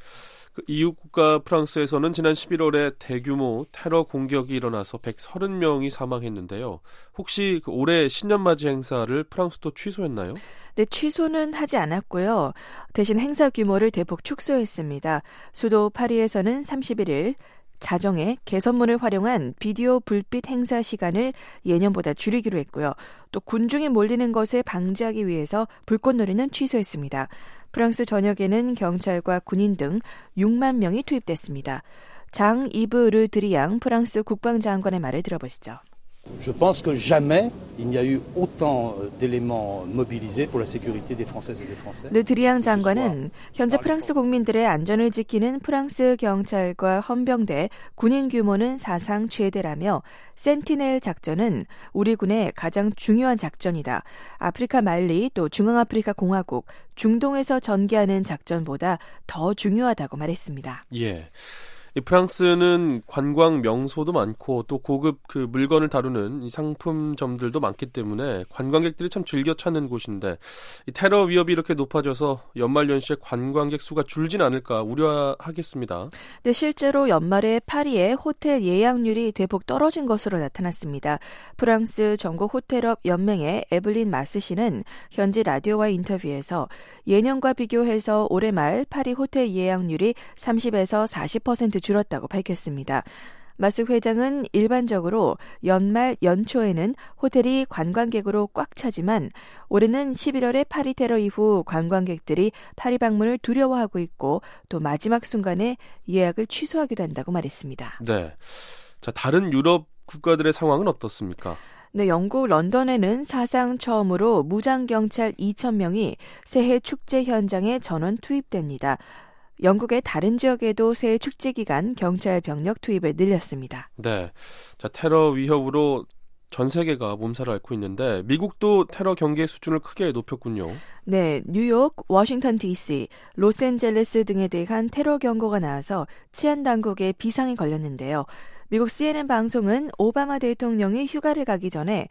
이웃 국가 프랑스에서는 지난 11월에 대규모 테러 공격이 일어나서 130명이 사망했는데요. 혹시 올해 신년맞이 행사를 프랑스도 취소했나요? 네, 취소는 하지 않았고요. 대신 행사 규모를 대폭 축소했습니다. 수도 파리에서는 31일 자정에 개선문을 활용한 비디오 불빛 행사 시간을 예년보다 줄이기로 했고요. 또 군중이 몰리는 것을 방지하기 위해서 불꽃놀이는 취소했습니다. 프랑스 전역에는 경찰과 군인 등 6만 명이 투입됐습니다. 장 이브 르 드리앙 프랑스 국방장관의 말을 들어보시죠. Je pense que jamais il n'y a eu autant d'éléments mobilisés pour la sécurité des Françaises et des Français. 르 드리앙 장관은 현재 프랑스 국민들의 안전을 지키는 프랑스 경찰과 헌병대, 군인 규모는 사상 최대라며 센티넬 작전은 우리 군의 가장 중요한 작전이다. 아프리카 말리 또 중앙아프리카 공화국, 중동에서 전개하는 작전보다 더 중요하다고 말했습니다. 예. 이 프랑스는 관광 명소도 많고 또 고급 그 물건을 다루는 이 상품점들도 많기 때문에 관광객들이 참 즐겨 찾는 곳인데 이 테러 위협이 이렇게 높아져서 연말연시에 관광객 수가 줄진 않을까 우려하겠습니다. 네, 실제로 연말에 파리의 호텔 예약률이 대폭 떨어진 것으로 나타났습니다. 프랑스 전국 호텔업 연맹의 에블린 마스 씨는 현지 라디오와 인터뷰에서 예년과 비교해서 올해 말 파리 호텔 예약률이 30에서 40% 줄었다고 밝혔습니다. 마스 회장은 일반적으로 연말 연초에는 호텔이 관광객으로 꽉 차지만 올해는 11월에 파리 테러 이후 관광객들이 파리 방문을 두려워하고 있고 또 마지막 순간에 예약을 취소하기도 한다고 말했습니다. 네. 자, 다른 유럽 국가들의 상황은 어떻습니까? 네, 영국 런던에는 사상 처음으로 무장경찰 2,000명이 새해 축제 현장에 전원 투입됩니다. 영국의 다른 지역에도 새해 축제 기간 경찰 병력 투입을 늘렸습니다. 네, 자 테러 위협으로 전 세계가 몸살을 앓고 있는데 미국도 테러 경계 수준을 크게 높였군요. 네, 뉴욕, 워싱턴 DC, 로스앤젤레스 등에 대한 테러 경고가 나와서 치안 당국에 비상이 걸렸는데요. 미국 CNN 방송은 오바마 대통령이 휴가를 가기 전에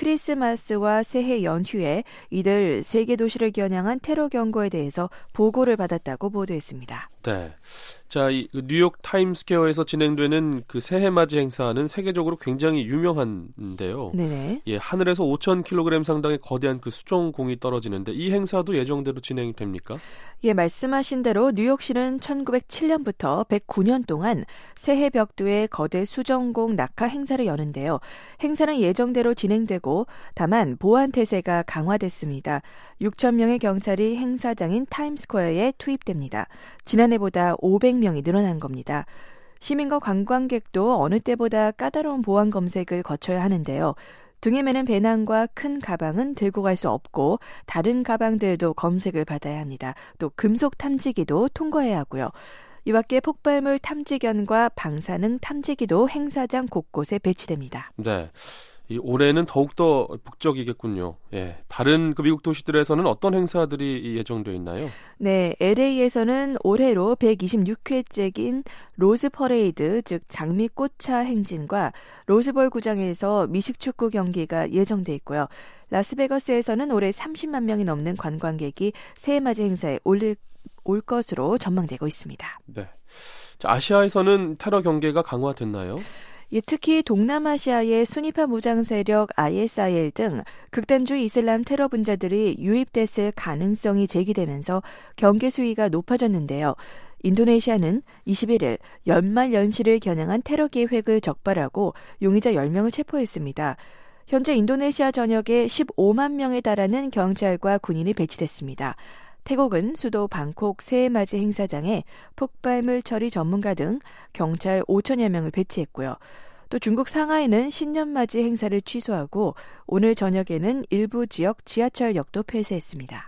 크리스마스와 새해 연휴에 이들 세계 도시를 겨냥한 테러 경고에 대해서 보고를 받았다고 보도했습니다. 네. 자, 이 뉴욕 타임스퀘어에서 진행되는 그 새해맞이 행사는 세계적으로 굉장히 유명한데요. 네네. 예, 하늘에서 5,000kg 상당의 거대한 그 수정공이 떨어지는데 이 행사도 예정대로 진행됩니까? 예, 말씀하신 대로 뉴욕시는 1907년부터 109년 동안 새해 벽두에 거대 수정공 낙하 행사를 여는데요. 행사는 예정대로 진행되고 다만 보안 태세가 강화됐습니다. 6,000명의 경찰이 행사장인 타임스퀘어에 투입됩니다. 지난해보다 500명이 늘어난 겁니다. 시민과 관광객도 어느 때보다 까다로운 보안 검색을 거쳐야 하는데요. 등에 매는 배낭과 큰 가방은 들고 갈 수 없고 다른 가방들도 검색을 받아야 합니다. 또 금속 탐지기도 통과해야 하고요. 이 밖에 폭발물 탐지견과 방사능 탐지기도 행사장 곳곳에 배치됩니다. 네. 이 올해는 더욱더 북적이겠군요. 예. 다른 그 미국 도시들에서는 어떤 행사들이 예정되어 있나요? 네, LA에서는 올해로 126회째인 로즈 퍼레이드, 즉 장미꽃차 행진과 로즈볼 구장에서 미식축구 경기가 예정돼 있고요. 라스베가스에서는 올해 30만 명이 넘는 관광객이 새해맞이 행사에 올 것으로 전망되고 있습니다. 네. 자, 아시아에서는 테러 경계가 강화됐나요? 예, 특히 동남아시아의 순위파 무장 세력 ISIL 등 극단주의 이슬람 테러 분자들이 유입됐을 가능성이 제기되면서 경계 수위가 높아졌는데요. 인도네시아는 21일 연말 연시를 겨냥한 테러 계획을 적발하고 용의자 10명을 체포했습니다. 현재 인도네시아 전역에 15만 명에 달하는 경찰과 군인이 배치됐습니다. 태국은 수도 방콕 새해맞이 행사장에 폭발물 처리 전문가 등 경찰 5천여 명을 배치했고요. 또 중국 상하이는 신년맞이 행사를 취소하고 오늘 저녁에는 일부 지역 지하철역도 폐쇄했습니다.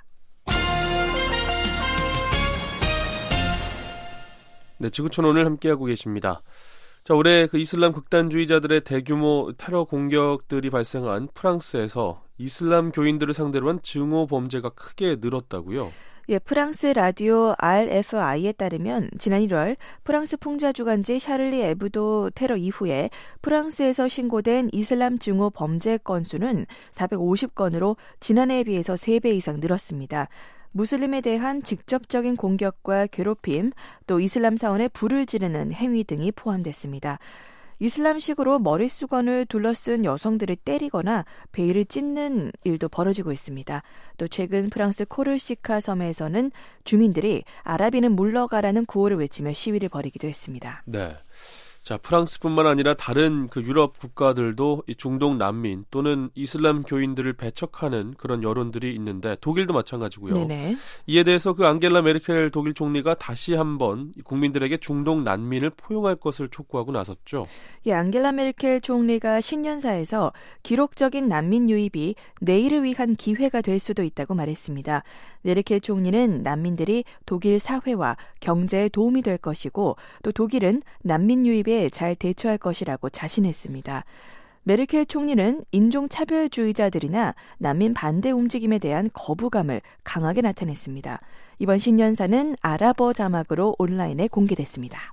네, 지구촌 오늘 함께하고 계십니다. 자, 올해 그 이슬람 극단주의자들의 대규모 테러 공격들이 발생한 프랑스에서 이슬람 교인들을 상대로 한 증오 범죄가 크게 늘었다고요? 예, 프랑스 라디오 RFI에 따르면 지난 1월 프랑스 풍자 주간지 샤를리 에브도 테러 이후에 프랑스에서 신고된 이슬람 증오 범죄 건수는 450건으로 지난해에 비해서 3배 이상 늘었습니다. 무슬림에 대한 직접적인 공격과 괴롭힘, 또 이슬람 사원에 불을 지르는 행위 등이 포함됐습니다. 이슬람식으로 머리수건을 둘러쓴 여성들을 때리거나 베일을 찢는 일도 벌어지고 있습니다. 또 최근 프랑스 코르시카 섬에서는 주민들이 아라비는 물러가라는 구호를 외치며 시위를 벌이기도 했습니다. 네. 자, 프랑스뿐만 아니라 다른 그 유럽 국가들도 이 중동 난민 또는 이슬람 교인들을 배척하는 그런 여론들이 있는데 독일도 마찬가지고요. 네네. 이에 대해서 그 앙겔라 메르켈 독일 총리가 다시 한번 국민들에게 중동 난민을 포용할 것을 촉구하고 나섰죠. 예, 앙겔라 메르켈 총리가 신년사에서 기록적인 난민 유입이 내일을 위한 기회가 될 수도 있다고 말했습니다. 메르켈 총리는 난민들이 독일 사회와 경제에 도움이 될 것이고 또 독일은 난민 유입에 잘 대처할 것이라고 자신했습니다. 메르켈 총리는 인종차별주의자들이나 난민 반대 움직임에 대한 거부감을 강하게 나타냈습니다. 이번 신년사는 아랍어 자막으로 온라인에 공개됐습니다.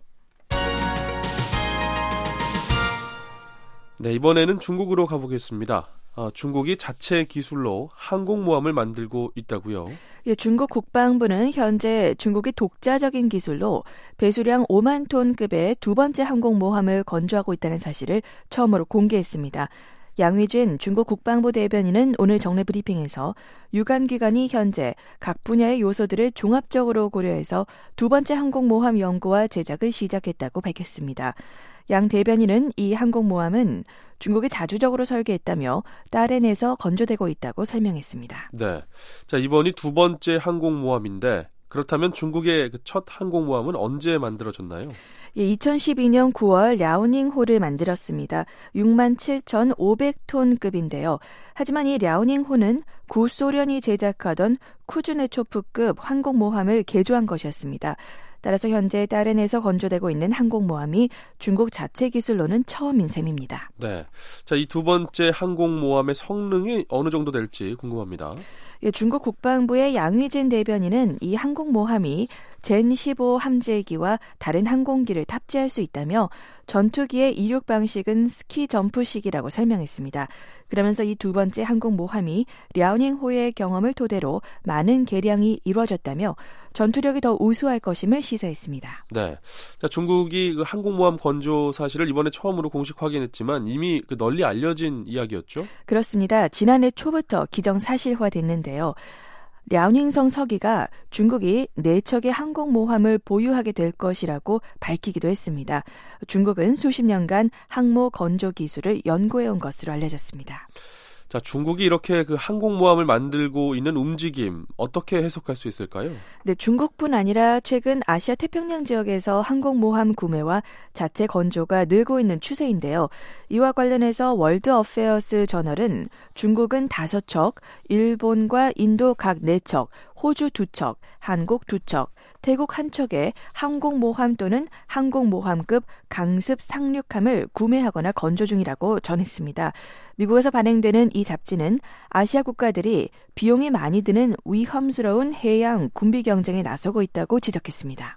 네, 이번에는 중국으로 가보겠습니다. 중국이 자체 기술로 항공모함을 만들고 있다고요? 예, 중국 국방부는 현재 중국이 독자적인 기술로 배수량 5만 톤급의 두 번째 항공모함을 건조하고 있다는 사실을 처음으로 공개했습니다. 양위진 중국 국방부 대변인은 오늘 정례 브리핑에서 유관기관이 현재 각 분야의 요소들을 종합적으로 고려해서 두 번째 항공모함 연구와 제작을 시작했다고 밝혔습니다. 양 대변인은 이 항공모함은 중국이 자주적으로 설계했다며 딸엔에서 건조되고 있다고 설명했습니다. 네, 자, 이번이 두 번째 항공모함인데 그렇다면 중국의 그 첫 항공모함은 언제 만들어졌나요? 예, 2012년 9월 랴오닝호를 만들었습니다. 67,500톤급인데요. 하지만 이 랴오닝호는 구소련이 제작하던 쿠즈네초프급 항공모함을 개조한 것이었습니다. 따라서 현재 딸엔에서 건조되고 있는 항공모함이 중국 자체 기술로는 처음인 셈입니다. 네, 자, 이 두 번째 항공모함의 성능이 어느 정도 될지 궁금합니다. 예, 중국 국방부의 양위진 대변인은 이 항공모함이 젠15 함재기와 다른 항공기를 탑재할 수 있다며 전투기의 이륙 방식은 스키 점프식이라고 설명했습니다. 그러면서 이 두 번째 항공모함이 랴오닝호의 경험을 토대로 많은 개량이 이루어졌다며 전투력이 더 우수할 것임을 시사했습니다. 네, 자, 중국이 그 항공모함 건조 사실을 이번에 처음으로 공식 확인했지만 이미 널리 알려진 이야기였죠? 그렇습니다. 지난해 초부터 기정사실화됐는데요. 랴오닝성 서기가 중국이 4척의 항공모함을 보유하게 될 것이라고 밝히기도 했습니다. 중국은 수십 년간 항모 건조 기술을 연구해온 것으로 알려졌습니다. 자, 중국이 이렇게 그 항공모함을 만들고 있는 움직임 어떻게 해석할 수 있을까요? 네, 중국뿐 아니라 최근 아시아 태평양 지역에서 항공모함 구매와 자체 건조가 늘고 있는 추세인데요. 이와 관련해서 월드 어페어스 저널은 중국은 5척, 일본과 인도 각 4척, 호주 2척, 한국 2척, 태국 1척의 항공모함 또는 항공모함급 강습 상륙함을 구매하거나 건조 중이라고 전했습니다. 미국에서 발행되는 이 잡지는 아시아 국가들이 비용이 많이 드는 위험스러운 해양 군비 경쟁에 나서고 있다고 지적했습니다.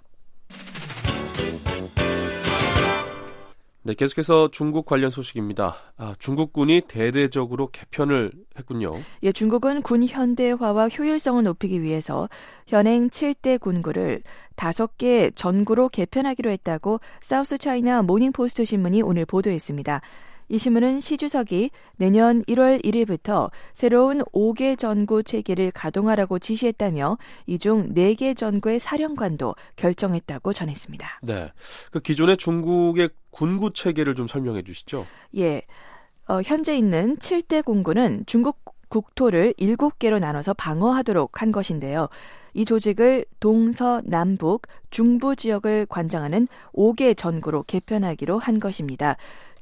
네, 계속해서 중국 관련 소식입니다. 중국군이 대대적으로 개편을 했군요. 예, 중국은 군 현대화와 효율성을 높이기 위해서 현행 7대 군구를 5개 전구로 개편하기로 했다고 사우스 차이나 모닝포스트 신문이 오늘 보도했습니다. 이 신문은 시 주석이 내년 1월 1일부터 새로운 5개 전구 체계를 가동하라고 지시했다며 이 중 4개 전구의 사령관도 결정했다고 전했습니다. 네, 그 기존의 중국의 군구 체계를 좀 설명해 주시죠. 예, 현재 있는 7대 군구는 중국 국토를 7개로 나눠서 방어하도록 한 것인데요. 이 조직을 동서, 남북, 중부 지역을 관장하는 5개 전구로 개편하기로 한 것입니다.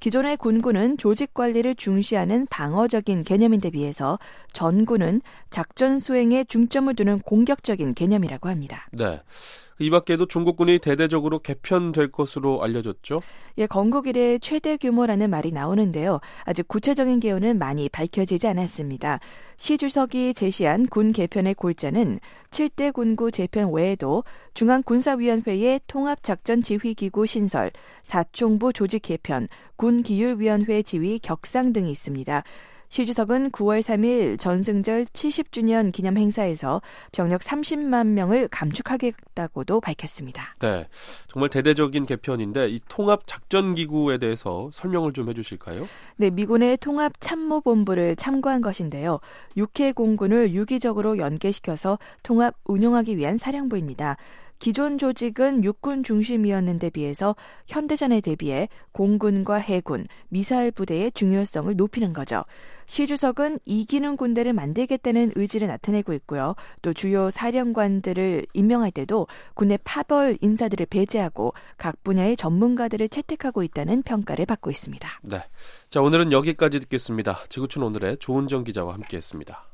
기존의 군구는 조직 관리를 중시하는 방어적인 개념인데 비해서 전구는 작전 수행에 중점을 두는 공격적인 개념이라고 합니다. 네. 이 밖에도 중국군이 대대적으로 개편될 것으로 알려졌죠? 예, 건국 이래 최대 규모라는 말이 나오는데요. 아직 구체적인 개요는 많이 밝혀지지 않았습니다. 시 주석이 제시한 군 개편의 골자는 7대 군구 재편 외에도 중앙군사위원회의 통합작전지휘기구 신설, 사총부 조직 개편, 군기율위원회 지위 격상 등이 있습니다. 시 주석은 9월 3일 전승절 70주년 기념 행사에서 병력 30만 명을 감축하겠다고도 밝혔습니다. 네, 정말 대대적인 개편인데 이 통합작전기구에 대해서 설명을 좀 해주실까요? 네, 미군의 통합참모본부를 참고한 것인데요. 6회 공군을 유기적으로 연계시켜서 통합 운용하기 위한 사령부입니다. 기존 조직은 육군 중심이었는데 비해서 현대전에 대비해 공군과 해군, 미사일 부대의 중요성을 높이는 거죠. 시 주석은 이기는 군대를 만들겠다는 의지를 나타내고 있고요. 또 주요 사령관들을 임명할 때도 군내 파벌 인사들을 배제하고 각 분야의 전문가들을 채택하고 있다는 평가를 받고 있습니다. 네, 자 오늘은 여기까지 듣겠습니다. 지구촌 오늘의 조은정 기자와 함께했습니다.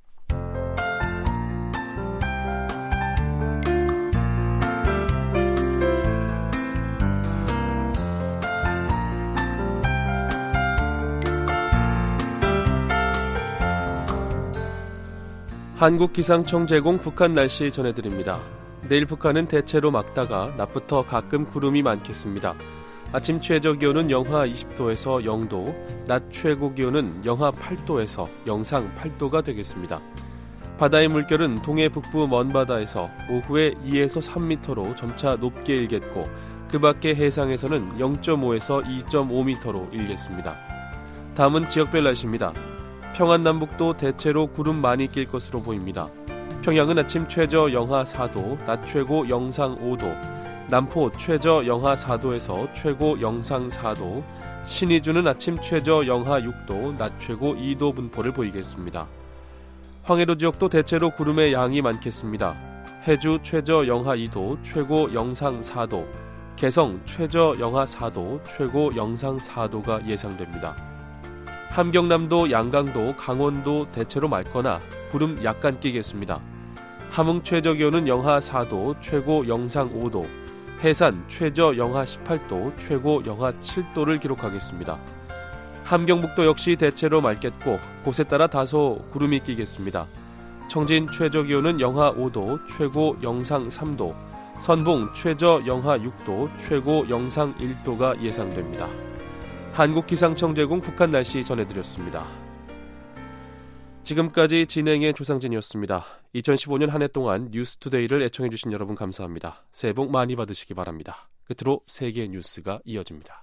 한국기상청 제공 북한 날씨 전해드립니다. 내일 북한은 대체로 맑다가 낮부터 가끔 구름이 많겠습니다. 아침 최저 기온은 영하 20도에서 0도, 낮 최고 기온은 영하 8도에서 영상 8도가 되겠습니다. 바다의 물결은 동해 북부 먼바다에서 오후에 2에서 3m로 점차 높게 일겠고 그 밖의 해상에서는 0.5에서 2.5m로 일겠습니다. 다음은 지역별 날씨입니다. 평안 남북도 대체로 구름 많이 낄 것으로 보입니다. 평양은 아침 최저 영하 4도, 낮 최고 영상 5도, 남포 최저 영하 4도에서 최고 영상 4도, 신의주는 아침 최저 영하 6도, 낮 최고 2도 분포를 보이겠습니다. 황해도 지역도 대체로 구름의 양이 많겠습니다. 해주 최저 영하 2도, 최고 영상 4도, 개성 최저 영하 4도, 최고 영상 4도가 예상됩니다. 함경남도, 양강도, 강원도 대체로 맑거나 구름 약간 끼겠습니다. 함흥 최저 기온은 영하 4도, 최고 영상 5도, 해산 최저 영하 18도, 최고 영하 7도를 기록하겠습니다. 함경북도 역시 대체로 맑겠고 곳에 따라 다소 구름이 끼겠습니다. 청진 최저 기온은 영하 5도, 최고 영상 3도, 선봉 최저 영하 6도, 최고 영상 1도가 예상됩니다. 한국기상청 제공 북한 날씨 전해드렸습니다. 지금까지 진행의 조상진이었습니다. 2015년 한 해 동안 뉴스투데이를 애청해주신 여러분 감사합니다. 새해 복 많이 받으시기 바랍니다. 끝으로 세계 뉴스가 이어집니다.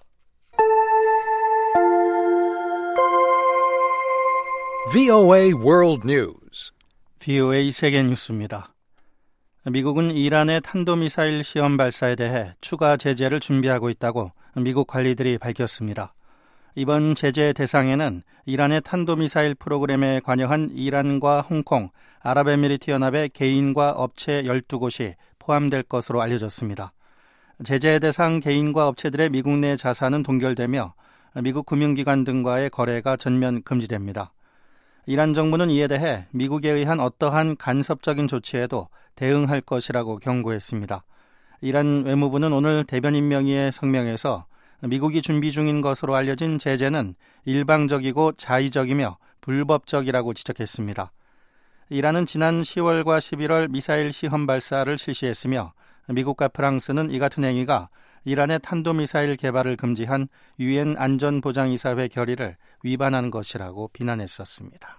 VOA World News. VOA 세계 뉴스입니다. 미국은 이란의 탄도미사일 시험 발사에 대해 추가 제재를 준비하고 있다고 미국 관리들이 밝혔습니다. 이번 제재 대상에는 이란의 탄도미사일 프로그램에 관여한 이란과 홍콩, 아랍에미리트 연합의 개인과 업체 12곳이 포함될 것으로 알려졌습니다. 제재 대상 개인과 업체들의 미국 내 자산은 동결되며 미국 금융기관 등과의 거래가 전면 금지됩니다. 이란 정부는 이에 대해 미국에 의한 어떠한 간섭적인 조치에도 대응할 것이라고 경고했습니다. 이란 외무부는 오늘 대변인 명의의 성명에서 미국이 준비 중인 것으로 알려진 제재는 일방적이고 자의적이며 불법적이라고 지적했습니다. 이란은 지난 10월과 11월 미사일 시험 발사를 실시했으며 미국과 프랑스는 이 같은 행위가 이란의 탄도미사일 개발을 금지한 유엔 안전보장이사회 결의를 위반한 것이라고 비난했었습니다.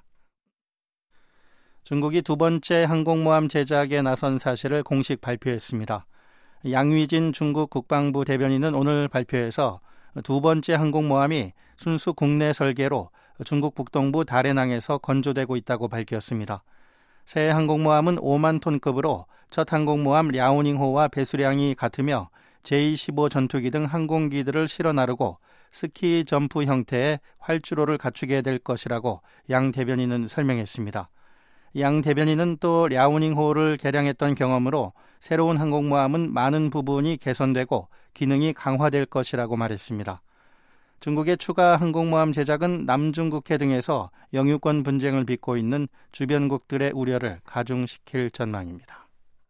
중국이 두 번째 항공모함 제작에 나선 사실을 공식 발표했습니다. 양위진 중국 국방부 대변인은 오늘 발표에서 두 번째 항공모함이 순수 국내 설계로 중국 북동부 다롄항에서 건조되고 있다고 밝혔습니다. 새 항공모함은 5만 톤급으로 첫 항공모함 랴오닝호와 배수량이 같으며 제-15 전투기 등 항공기들을 실어 나르고 스키 점프 형태의 활주로를 갖추게 될 것이라고 양 대변인은 설명했습니다. 양 대변인은 또 랴오닝호를 개량했던 경험으로 새로운 항공모함은 많은 부분이 개선되고 기능이 강화될 것이라고 말했습니다. 중국의 추가 항공모함 제작은 남중국해 등에서 영유권 분쟁을 빚고 있는 주변국들의 우려를 가중시킬 전망입니다.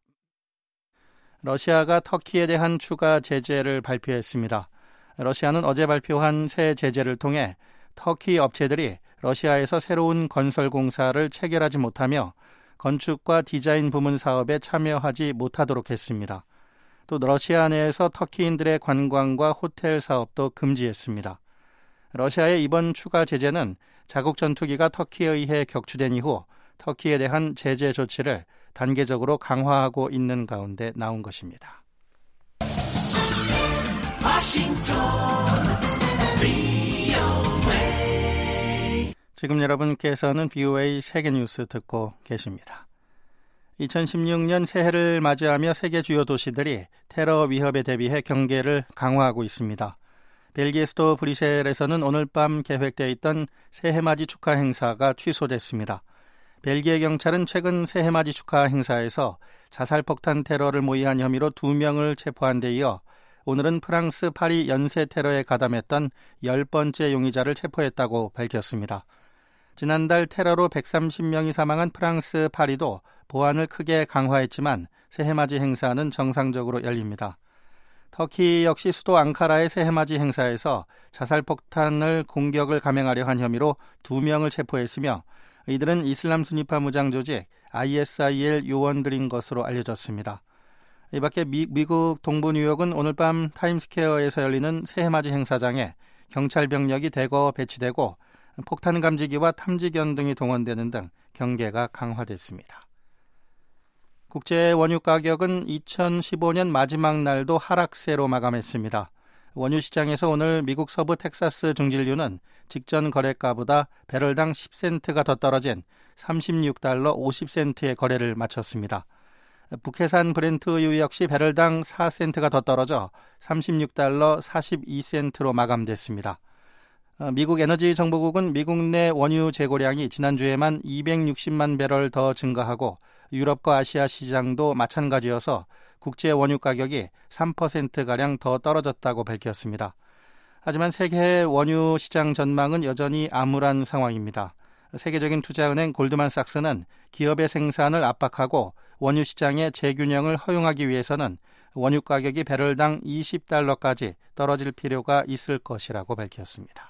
러시아가 터키에 대한 추가 제재를 발표했습니다. 러시아는 어제 발표한 새 제재를 통해 터키 업체들이 러시아에서 새로운 건설 공사를 체결하지 못하며 건축과 디자인 부문 사업에 참여하지 못하도록 했습니다. 또 러시아 내에서 터키인들의 관광과 호텔 사업도 금지했습니다. 러시아의 이번 추가 제재는 자국 전투기가 터키에 의해 격추된 이후 터키에 대한 제재 조치를 단계적으로 강화하고 있는 가운데 나온 것입니다. 지금 여러분께서는 BOA 세계뉴스 듣고 계십니다. 2016년 새해를 맞이하며 세계 주요 도시들이 테러 위협에 대비해 경계를 강화하고 있습니다. 벨기에 수도 브뤼셀에서는 오늘 밤 계획되어 있던 새해맞이 축하 행사가 취소됐습니다. 벨기에 경찰은 최근 새해맞이 축하 행사에서 자살폭탄 테러를 모의한 혐의로 2명을 체포한 데 이어 오늘은 프랑스 파리 연쇄 테러에 가담했던 10번째 용의자를 체포했다고 밝혔습니다. 지난달 테러로 130명이 사망한 프랑스 파리도 보안을 크게 강화했지만 새해맞이 행사는 정상적으로 열립니다. 터키 역시 수도 앙카라의 새해맞이 행사에서 자살폭탄을 공격을 감행하려 한 혐의로 2명을 체포했으며 이들은 이슬람 순위파 무장 조직 ISIL 요원들인 것으로 알려졌습니다. 이 밖에 미국 동부 뉴욕은 오늘 밤 타임스퀘어에서 열리는 새해맞이 행사장에 경찰 병력이 대거 배치되고 폭탄 감지기와 탐지견 등이 동원되는 등 경계가 강화됐습니다. 국제 원유 가격은 2015년 마지막 날도 하락세로 마감했습니다. 원유 시장에서 오늘 미국 서부 텍사스 중진유는 직전 거래가보다 배럴당 10센트가 더 떨어진 36달러 50센트의 거래를 마쳤습니다. 북해산 브렌트유 역시 배럴당 4센트가 더 떨어져 36달러 42센트로 마감됐습니다. 미국 에너지정보국은 미국 내 원유 재고량이 지난주에만 260만 배럴 더 증가하고 유럽과 아시아 시장도 마찬가지여서 국제 원유 가격이 3%가량 더 떨어졌다고 밝혔습니다. 하지만 세계 원유 시장 전망은 여전히 암울한 상황입니다. 세계적인 투자은행 골드만삭스는 기업의 생산을 압박하고 원유 시장의 재균형을 허용하기 위해서는 원유 가격이 배럴당 20달러까지 떨어질 필요가 있을 것이라고 밝혔습니다.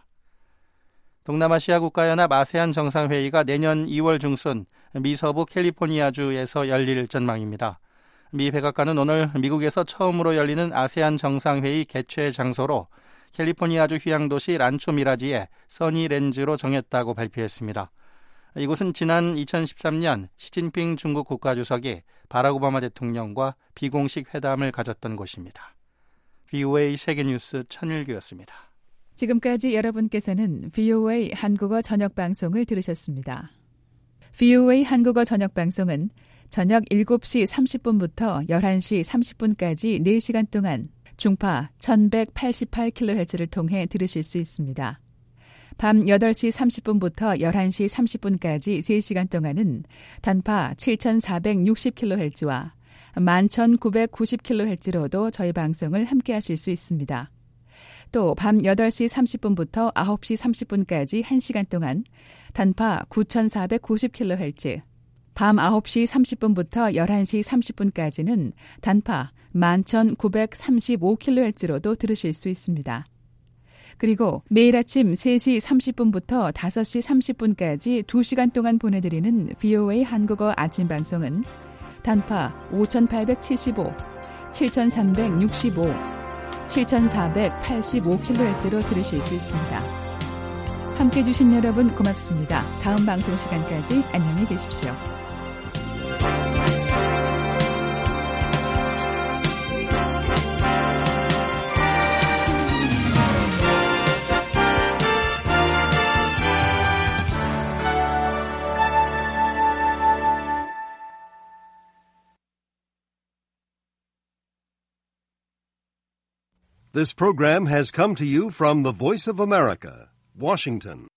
동남아시아 국가연합 아세안 정상회의가 내년 2월 중순 미 서부 캘리포니아주에서 열릴 전망입니다. 미 백악관은 오늘 미국에서 처음으로 열리는 아세안 정상회의 개최 장소로 캘리포니아주 휴양도시 란초 미라지의 써니렌즈로 정했다고 발표했습니다. 이곳은 지난 2013년 시진핑 중국 국가주석이 바락 오바마 대통령과 비공식 회담을 가졌던 곳입니다. VOA 세계뉴스 천일규였습니다. 지금까지 여러분께서는 VOA 한국어 저녁방송을 들으셨습니다. VOA 한국어 저녁방송은 저녁 7시 30분부터 11시 30분까지 4시간 동안 중파 1188kHz를 통해 들으실 수 있습니다. 밤 8시 30분부터 11시 30분까지 3시간 동안은 단파 7460kHz와 11990kHz로도 저희 방송을 함께하실 수 있습니다. 또 밤 8시 30분부터 9시 30분까지 1시간 동안 단파 9490kHz, 밤 9시 30분부터 11시 30분까지는 단파 11935kHz로도 들으실 수 있습니다. 그리고 매일 아침 3시 30분부터 5시 30분까지 2시간 동안 보내드리는 VOA 한국어 아침 방송은 단파 5875, 7365, 7485kHz로 들으실 수 있습니다. 함께해 주신 여러분 고맙습니다. 다음 방송 시간까지 안녕히 계십시오. This program has come to you from the Voice of America, Washington.